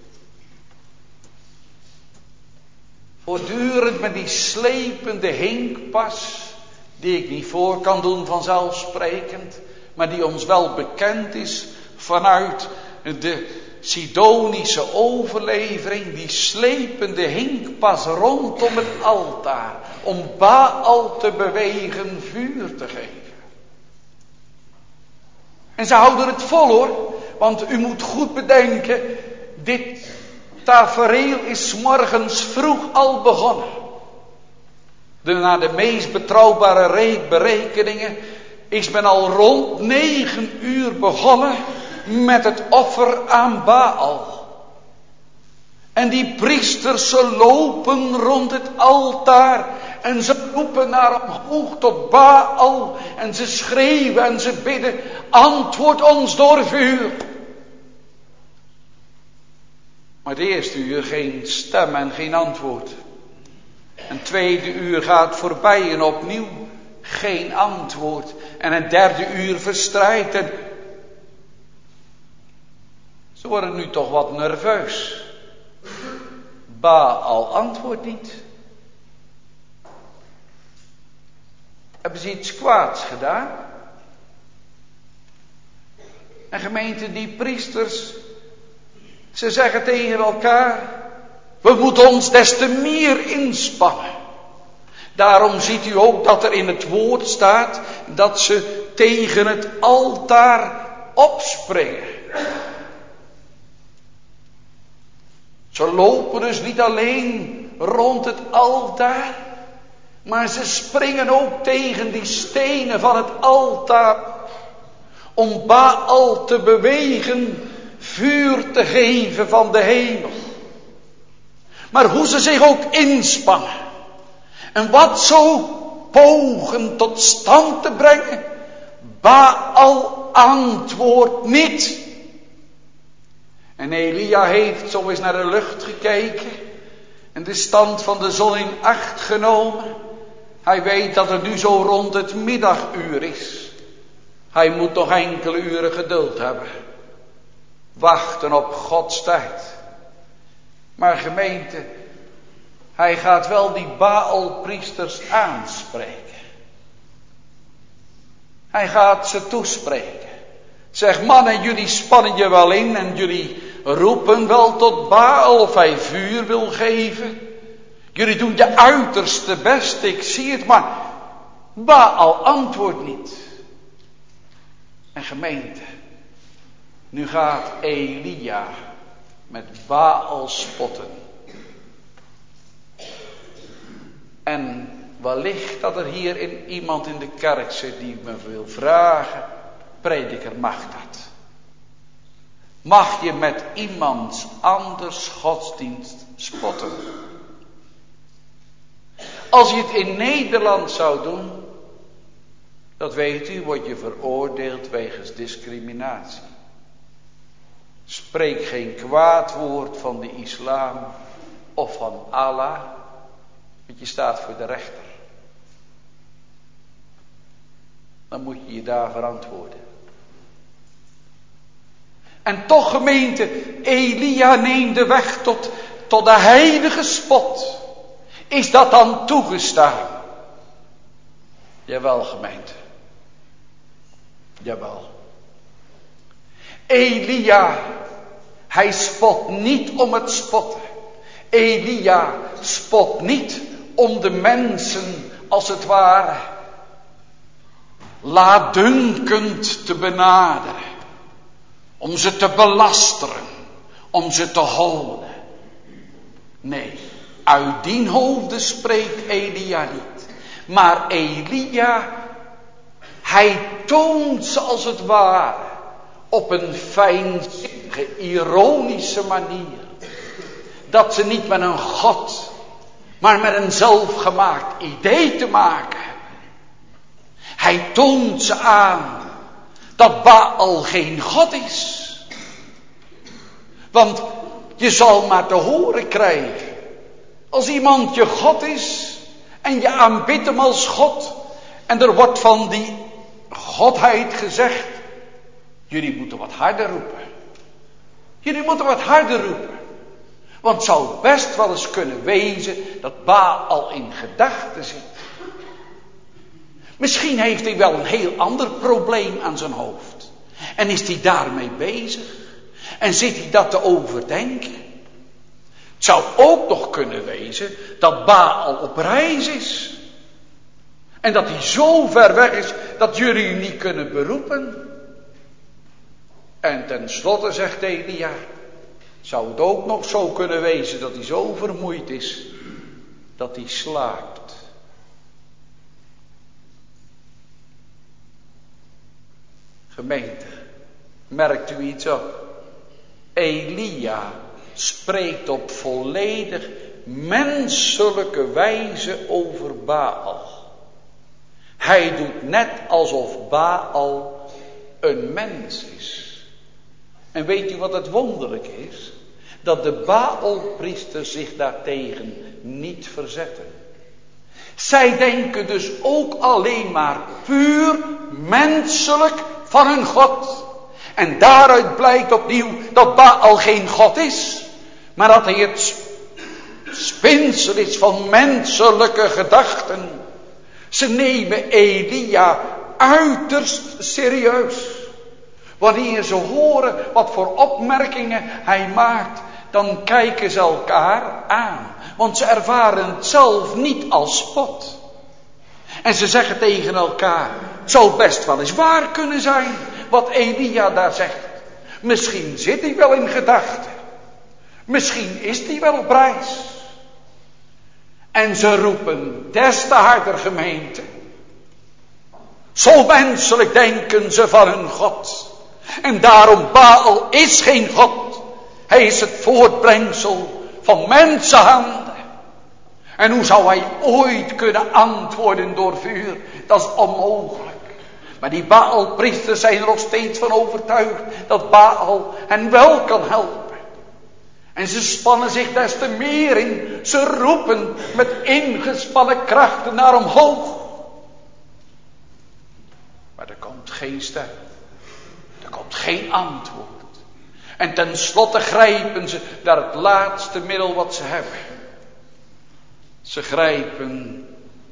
Voortdurend met die slepende hinkpas, die ik niet voor kan doen vanzelfsprekend, maar die ons wel bekend is vanuit de Sidonische overlevering, die slepende hinkpas rondom het altaar, om Baal te bewegen vuur te geven. En ze houden het vol hoor, want u moet goed bedenken, dit tafereel is 's morgens vroeg al begonnen. De, naar de meest betrouwbare re- berekeningen is men al rond negen uur begonnen met het offer aan Baal. En die priesters, ze lopen rond het altaar en ze roepen naar omhoog tot Baal en ze schreeuwen en ze bidden, antwoord ons door vuur. Maar het eerste uur geen stem en geen antwoord. Een tweede uur gaat voorbij en opnieuw geen antwoord. En een derde uur verstrijdt en ze worden nu toch wat nerveus. Baal antwoordt niet. Hebben ze iets kwaads gedaan? En gemeente, die priesters, ze zeggen tegen elkaar, we moeten ons des te meer inspannen. Daarom ziet u ook dat er in het woord staat dat ze tegen het altaar opspringen. Ze lopen dus niet alleen rond het altaar, maar ze springen ook tegen die stenen van het altaar om Baal te bewegen vuur te geven van de hemel. Maar hoe ze zich ook inspannen en wat zo pogen tot stand te brengen, Baal antwoordt niet. En Elia heeft zo eens naar de lucht gekeken en de stand van de zon in acht genomen. Hij weet dat het nu zo rond het middaguur is. Hij moet nog enkele uren geduld hebben. Wachten op Gods tijd. Maar gemeente, hij gaat wel die Baalpriesters aanspreken. Hij gaat ze toespreken. Zeg, mannen, jullie spannen je wel in en jullie roepen wel tot Baal of hij vuur wil geven. Jullie doen je uiterste best, ik zie het, maar Baal antwoordt niet. En gemeente, nu gaat Elia met Baal spotten. En wellicht dat er hier in iemand in de kerk zit die me wil vragen, prediker, mag dat? Mag je met iemands anders godsdienst spotten? Als je het in Nederland zou doen, dat weet u, word je veroordeeld wegens discriminatie. Spreek geen kwaad woord van de islam of van Allah, want je staat voor de rechter. Dan moet je je daar verantwoorden. En toch, gemeente, Elia neemt de weg tot, tot de heilige spot. Is dat dan toegestaan? Jawel, gemeente. Jawel. Elia, hij spot niet om het spotten. Elia spot niet om de mensen, als het ware, laatdunkend te benaderen. Om ze te belasteren. Om ze te holen. Nee, uit dien hoofde spreekt Elia niet. Maar Elia, hij toont ze als het ware op een fijnzinnige, ironische manier. Dat ze niet met een God, maar met een zelfgemaakt idee te maken hebben. Hij toont ze aan dat Baal geen God is. Want je zal maar te horen krijgen, als iemand je God is en je aanbidt hem als God en er wordt van die godheid gezegd, jullie moeten wat harder roepen. Jullie moeten wat harder roepen. Want het zou best wel eens kunnen wezen dat Baal in gedachten zit. Misschien heeft hij wel een heel ander probleem aan zijn hoofd. En is hij daarmee bezig. En zit hij dat te overdenken. Het zou ook nog kunnen wezen dat Baal op reis is. En dat hij zo ver weg is dat jullie hem niet kunnen beroepen. En tenslotte zegt Elia, Zou het ook nog zo kunnen wezen dat hij zo vermoeid is dat hij slaapt? Gemeente, merkt u iets op? Elia spreekt op volledig menselijke wijze over Baal. Hij doet net alsof Baal een mens is. En weet u wat het wonderlijk is? Dat de Baalpriesters zich daartegen niet verzetten. Zij denken dus ook alleen maar puur menselijk van hun God. En daaruit blijkt opnieuw dat Baal geen God is, maar dat hij het spinsel is van menselijke gedachten. Ze nemen Elia uiterst serieus. Wanneer ze horen wat voor opmerkingen hij maakt, dan kijken ze elkaar aan. Want ze ervaren het zelf niet als spot. En ze zeggen tegen elkaar, het zou best wel eens waar kunnen zijn wat Elia daar zegt. Misschien zit hij wel in gedachten. Misschien is hij wel op reis. En ze roepen des te harder, gemeente. Zo menselijk denken ze van hun God. En daarom, Baal is geen God. Hij is het voortbrengsel van mensenhanden. En hoe zou hij ooit kunnen antwoorden door vuur? Dat is onmogelijk. Maar die Baalpriesters zijn er nog steeds van overtuigd dat Baal hen wel kan helpen. En ze spannen zich des te meer in. Ze roepen met ingespannen krachten naar omhoog. Maar er komt geen stem. Er komt geen antwoord. En tenslotte grijpen ze naar het laatste middel wat ze hebben. Ze grijpen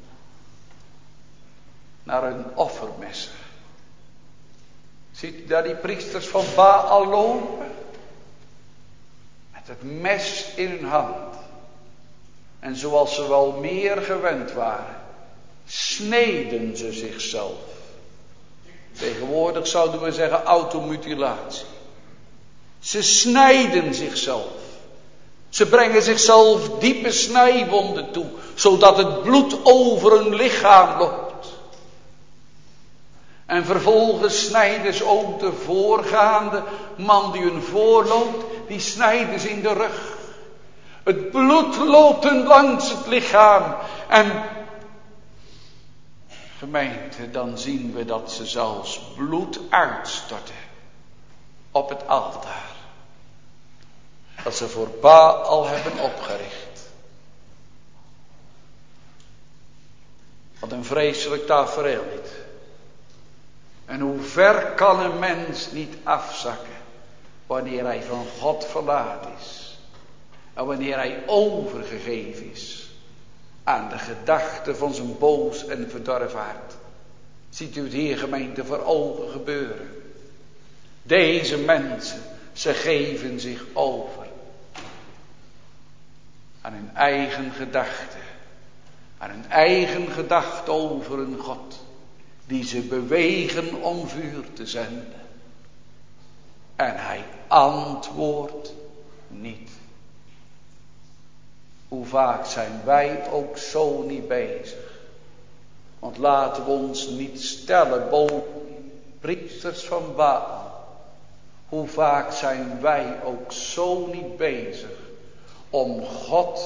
naar hun offermessen. Ziet u daar die priesters van Baal lopen? Met het mes in hun hand. En zoals ze wel meer gewend waren, sneden ze zichzelf. Tegenwoordig zouden we zeggen automutilatie. Ze snijden zichzelf. Ze brengen zichzelf diepe snijwonden toe, zodat het bloed over hun lichaam loopt. En vervolgens snijden ze ook de voorgaande man die hun voorloopt, die snijden ze in de rug. Het bloed loopt hun langs het lichaam. En gemeente, dan zien we dat ze zelfs bloed uitstorten op het altaar. Dat ze voor Baal hebben opgericht. Wat een vreselijk tafereel niet. En hoe ver kan een mens niet afzakken wanneer hij van God verlaten is. En wanneer hij overgegeven is aan de gedachten van zijn boos en verdorven hart. Ziet u het hier, gemeente, voor ogen gebeuren. Deze mensen, ze geven zich over aan hun eigen gedachten. Aan hun eigen gedachten over een God. Die ze bewegen om vuur te zenden. En hij antwoordt niet. Hoe vaak zijn wij ook zo niet bezig. Want laten we ons niet stellen boven priesters van Baal. Hoe vaak zijn wij ook zo niet bezig om God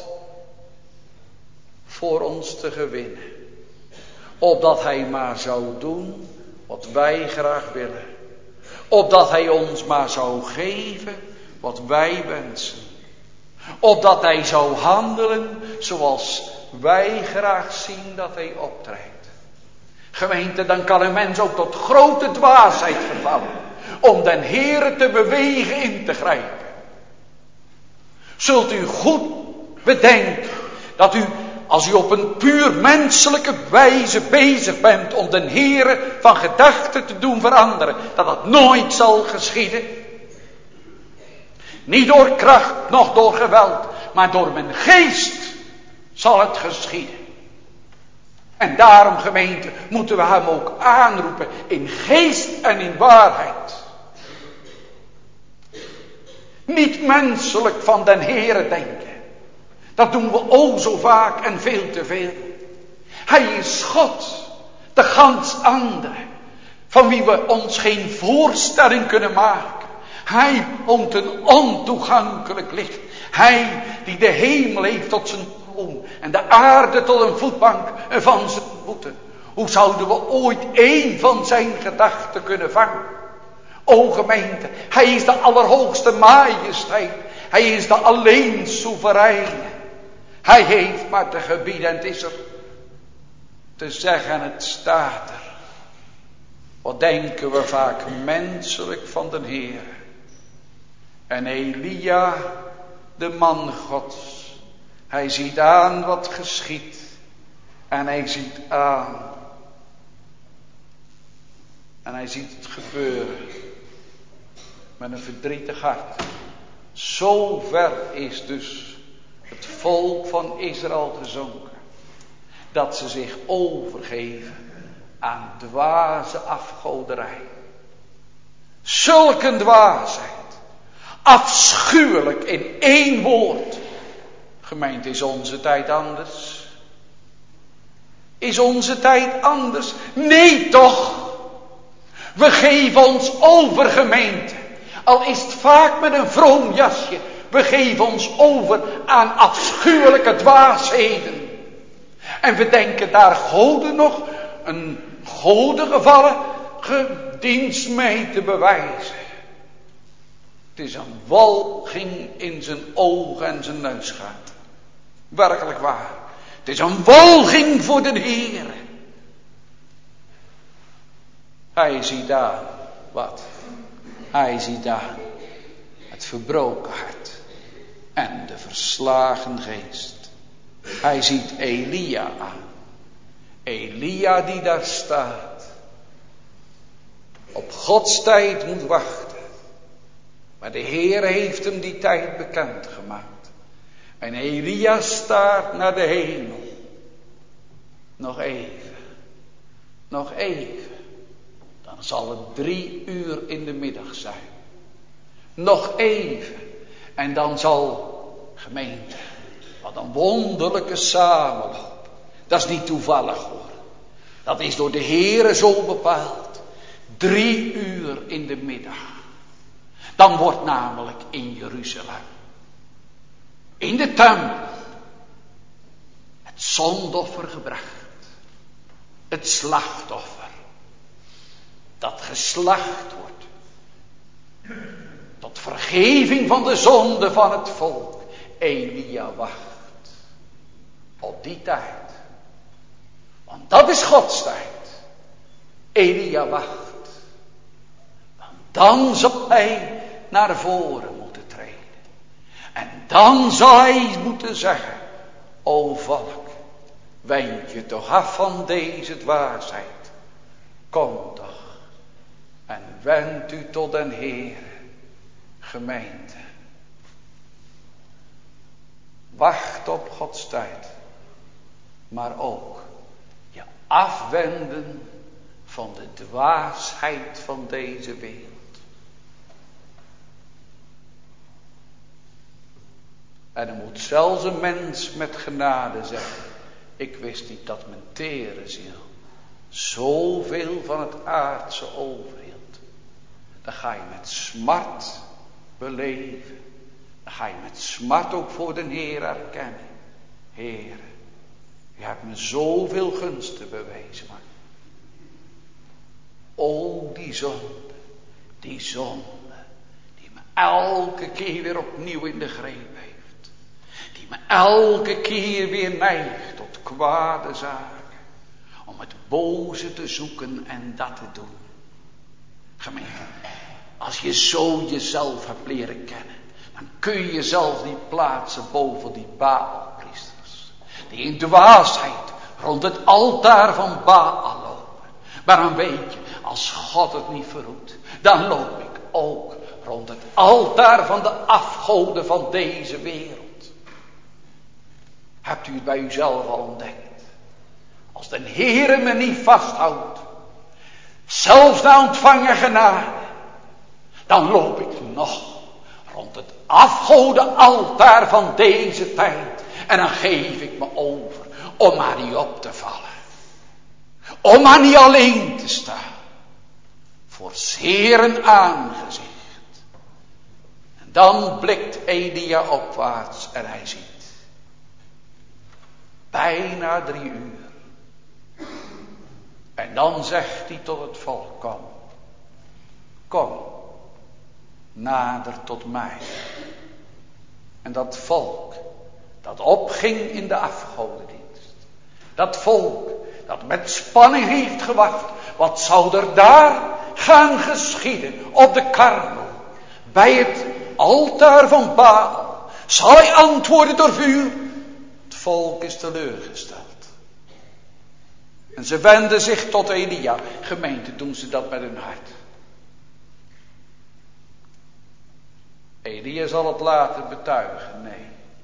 voor ons te gewinnen. Opdat hij maar zou doen wat wij graag willen. Opdat hij ons maar zou geven wat wij wensen. Opdat hij zou handelen zoals wij graag zien dat hij optreedt. Gemeente, dan kan een mens ook tot grote dwaasheid vervallen. Om den Heere te bewegen in te grijpen. Zult u goed bedenken dat u, als u op een puur menselijke wijze bezig bent om den Heere van gedachten te doen veranderen, dat dat nooit zal geschieden. Niet door kracht, noch door geweld, maar door mijn geest zal het geschieden. En daarom, gemeente, moeten we hem ook aanroepen in geest en in waarheid. Niet menselijk van den Heere denken. Dat doen we o zo vaak en veel te veel. Hij is God, de gans andere, van wie we ons geen voorstelling kunnen maken. Hij woont een ontoegankelijk licht. Hij die de hemel heeft tot zijn troon en de aarde tot een voetbank van zijn voeten. Hoe zouden we ooit één van zijn gedachten kunnen vangen? O gemeente, hij is de allerhoogste majesteit. Hij is de alleen soevereine. Hij heeft maar te gebieden en het is er te zeggen, het staat er. Wat denken we vaak menselijk van den Heer. En Elia, de man Gods, hij ziet aan wat geschiedt. En hij ziet aan. En hij ziet het gebeuren. Met een verdrietig hart. Zo ver is dus het volk van Israël gezonken. Dat ze zich overgeven aan dwaze afgoderij. Zulke dwaasheid. Afschuwelijk in één woord. Gemeente, is onze tijd anders? Is onze tijd anders? Nee toch? We geven ons over, gemeente. Al is het vaak met een vroom jasje. We geven ons over aan afschuwelijke dwaasheden. En we denken daar goden nog een godengevallen dienst mee te bewijzen. Het is een walging in zijn ogen en zijn neusgaten. Werkelijk waar. Het is een walging voor de Heer. Hij ziet aan. Wat? Hij ziet aan. Het verbroken hart. En de verslagen geest. Hij ziet Elia aan. Elia die daar staat. Op Gods tijd moet wachten. Maar de Heer heeft hem die tijd bekendgemaakt. En Elia staart naar de hemel. Nog even. Nog even. Dan zal het drie uur in de middag zijn. Nog even. En dan zal, gemeente, wat een wonderlijke samenloop. Dat is niet toevallig hoor. Dat is door de Heere zo bepaald. Drie uur in de middag. Dan wordt namelijk in Jeruzalem, in de tempel, het zondoffer gebracht. Het slachtoffer. Dat geslacht wordt. Tot vergeving van de zonde van het volk. Elia wacht. Op die tijd. Want dat is Gods tijd. Elia wacht. Want dan zal hij naar voren moeten treden. En dan zal hij moeten zeggen. O volk. Wend je toch af van deze dwaasheid. Kom toch. En wend u tot den Heer. Gemeente. Wacht op Gods tijd. Maar ook je afwenden van de dwaasheid van deze wereld. En er moet zelfs een mens met genade zeggen. Ik wist niet dat mijn tere ziel zoveel van het aardse overhield. Dan ga je met smart beleven. Dan ga je met smart ook voor de Heer erkennen. Heer, u hebt me zoveel gunsten bewezen. Maar o, die zonde, die zonde, die me elke keer weer opnieuw in de greep heeft. Die me elke keer weer neigt tot kwade zaken. Om het boze te zoeken en dat te doen. Gemeente, als je zo jezelf hebt leren kennen. Dan kun je jezelf niet plaatsen boven die Baalpriesters. Die in dwaasheid rond het altaar van Baal lopen. Maar dan weet je, als God het niet verhoedt. Dan loop ik ook rond het altaar van de afgoden van deze wereld. Hebt u het bij uzelf al ontdekt? Als de Heere me niet vasthoudt. Zelfs na ontvangen genade. Dan loop ik nog rond het afgodenaltaar van deze tijd. En dan geef ik me over om maar niet op te vallen. Om maar niet alleen te staan. Voor zeren aangezicht. En dan blikt Elia opwaarts en hij ziet. Bijna drie uur. En dan zegt hij tot het volk, kom. Kom. Nader tot mij. En dat volk, dat opging in de afgodendienst. Dat volk, dat met spanning heeft gewacht. Wat zou er daar gaan geschieden op de Karmel? Bij het altaar van Baal. Zal hij antwoorden door vuur? Het volk is teleurgesteld. En ze wenden zich tot Elia. Gemeente, doen ze dat met hun hart. Elia zal het later betuigen. Nee.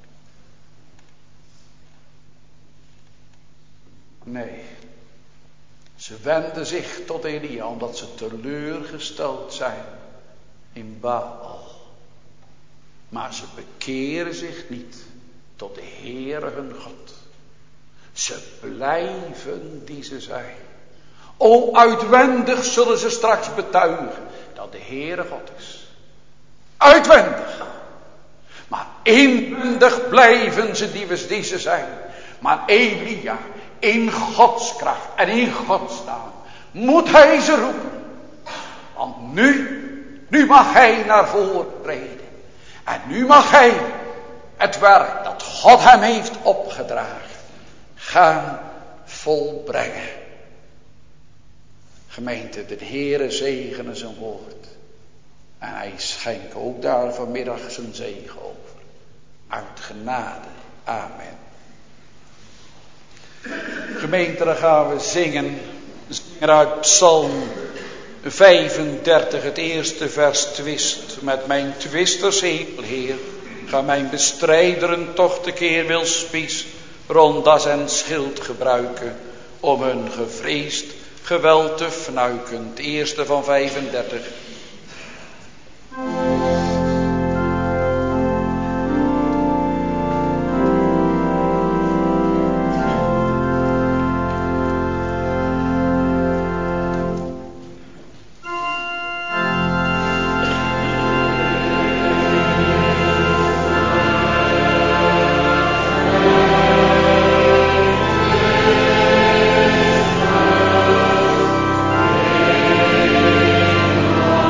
Nee. Ze wenden zich tot Elia omdat ze teleurgesteld zijn in Baal. Maar ze bekeren zich niet tot de Heere hun God. Ze blijven die ze zijn. O, uitwendig zullen ze straks betuigen dat de Heere God is. Uitwendig. Maar inwendig blijven ze die, we, die ze zijn. Maar Elia, in Gods kracht en in Gods naam, moet hij ze roepen. Want nu, nu mag hij naar voren treden. En nu mag hij het werk dat God hem heeft opgedragen gaan volbrengen. Gemeente, de Heere zegene zijn woord. En hij schenkt ook daar vanmiddag zijn zegen over. Uit genade. Amen. Gemeente, dan gaan we zingen. Zingen uit Psalm vijfendertig, het eerste vers, twist. Met mijn twisters hemel, Heer, ga mijn bestrijderen toch tekeer wil spies. Rondas en schild gebruiken om hun gevreesd geweld te fnuiken. Het eerste van vijfendertig. Oh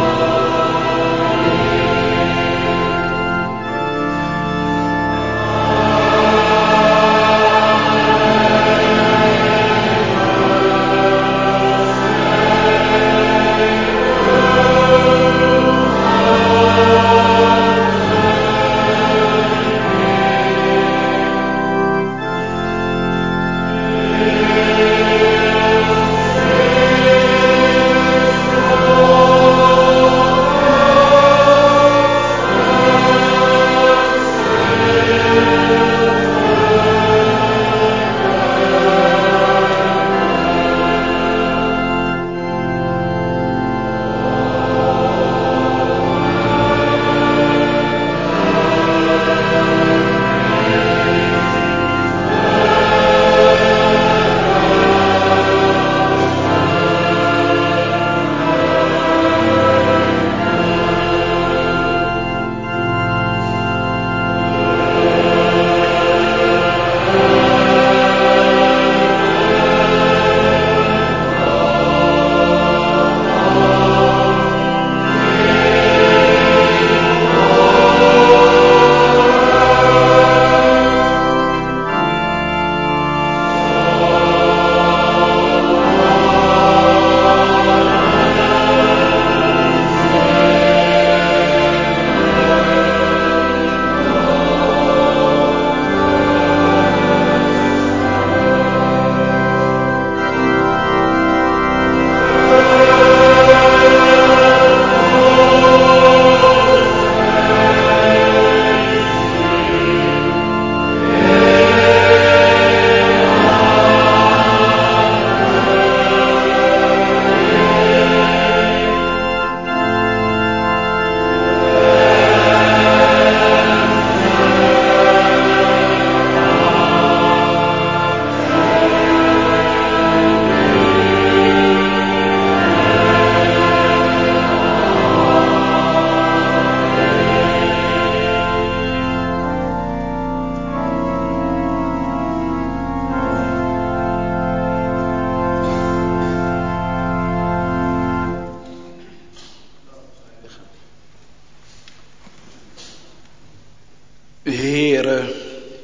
Heere,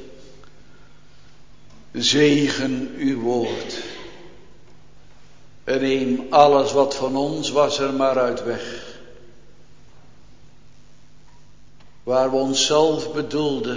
zegen uw woord. En neem alles wat van ons was er maar uit weg. Waar we onszelf bedoelden,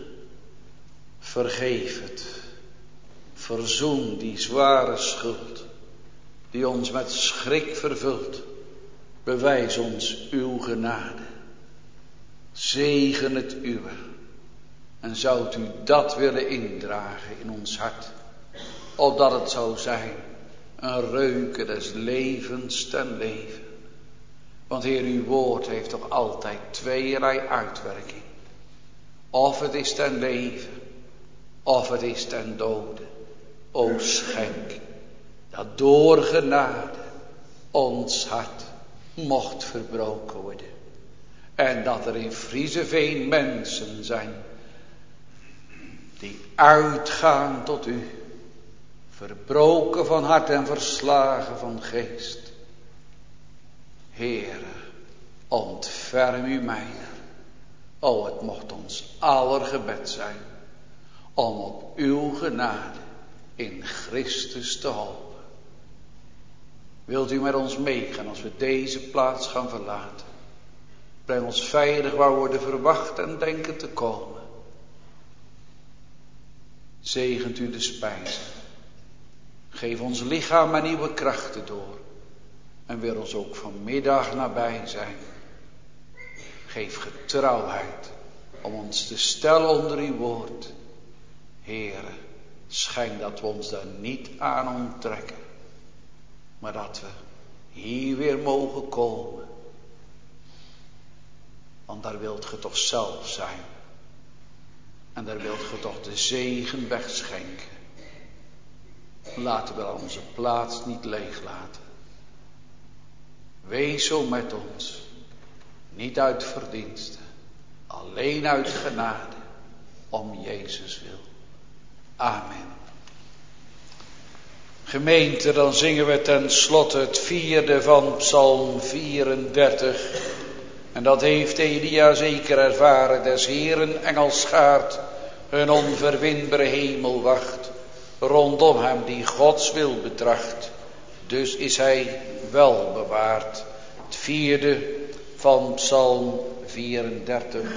vergeef het. Verzoen die zware schuld, die ons met schrik vervult. Bewijs ons uw genade. Zegen het uwe. En zoudt u dat willen indragen in ons hart. Opdat het zou zijn een reuken des levens ten leven. Want Heer, uw woord heeft toch altijd tweeërlei uitwerking. Of het is ten leven, of het is ten dode. O schenk, dat door genade ons hart mocht verbroken worden. En dat er in Frieseveen mensen zijn die uitgaan tot u. Verbroken van hart en verslagen van geest. Heere, ontferm u mijner. O, het mocht ons aller gebed zijn om op uw genade in Christus te hopen. Wilt u met ons meegaan als we deze plaats gaan verlaten? Breng ons veilig waar we worden verwacht en denken te komen. Zegent u de spijzen. Geef ons lichaam en nieuwe krachten door. En wil ons ook vanmiddag nabij zijn. Geef getrouwheid om ons te stellen onder uw woord. Heere, schenk dat we ons daar niet aan onttrekken. Maar dat we hier weer mogen komen. Want daar wilt ge toch zelf zijn. En daar wilt ge toch de zegen wegschenken. Laten we onze plaats niet leeg laten. Wees zo met ons. Niet uit verdiensten. Alleen uit genade. Om Jezus wil. Amen. Gemeente, dan zingen we ten slotte het vierde van Psalm vierendertig. En dat heeft Elia zeker ervaren. Des Heeren engelschaart een onverwinbare hemel wacht. Rondom hem die Gods wil betracht. Dus is hij wel bewaard. Het vierde van Psalm vierendertig.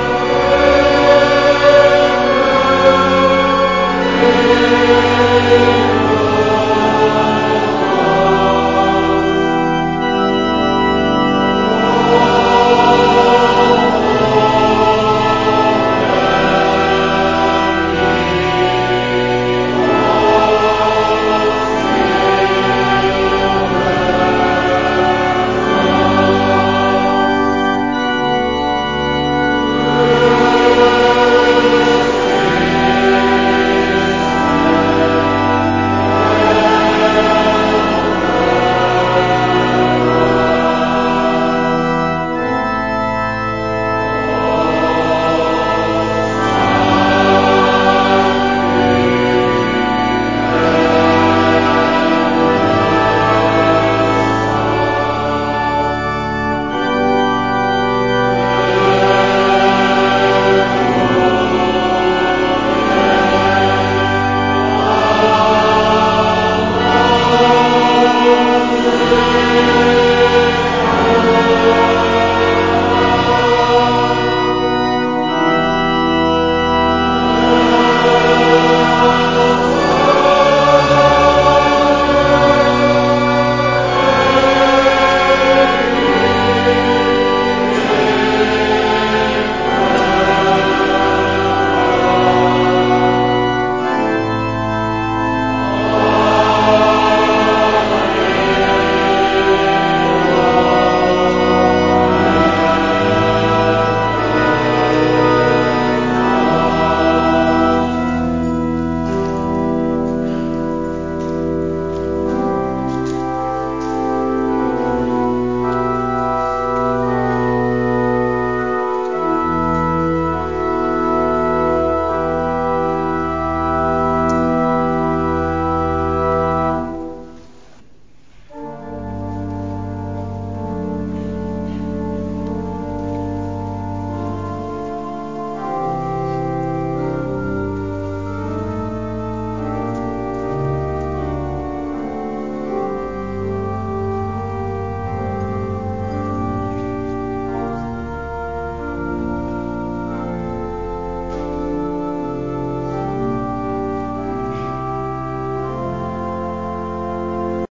Amen.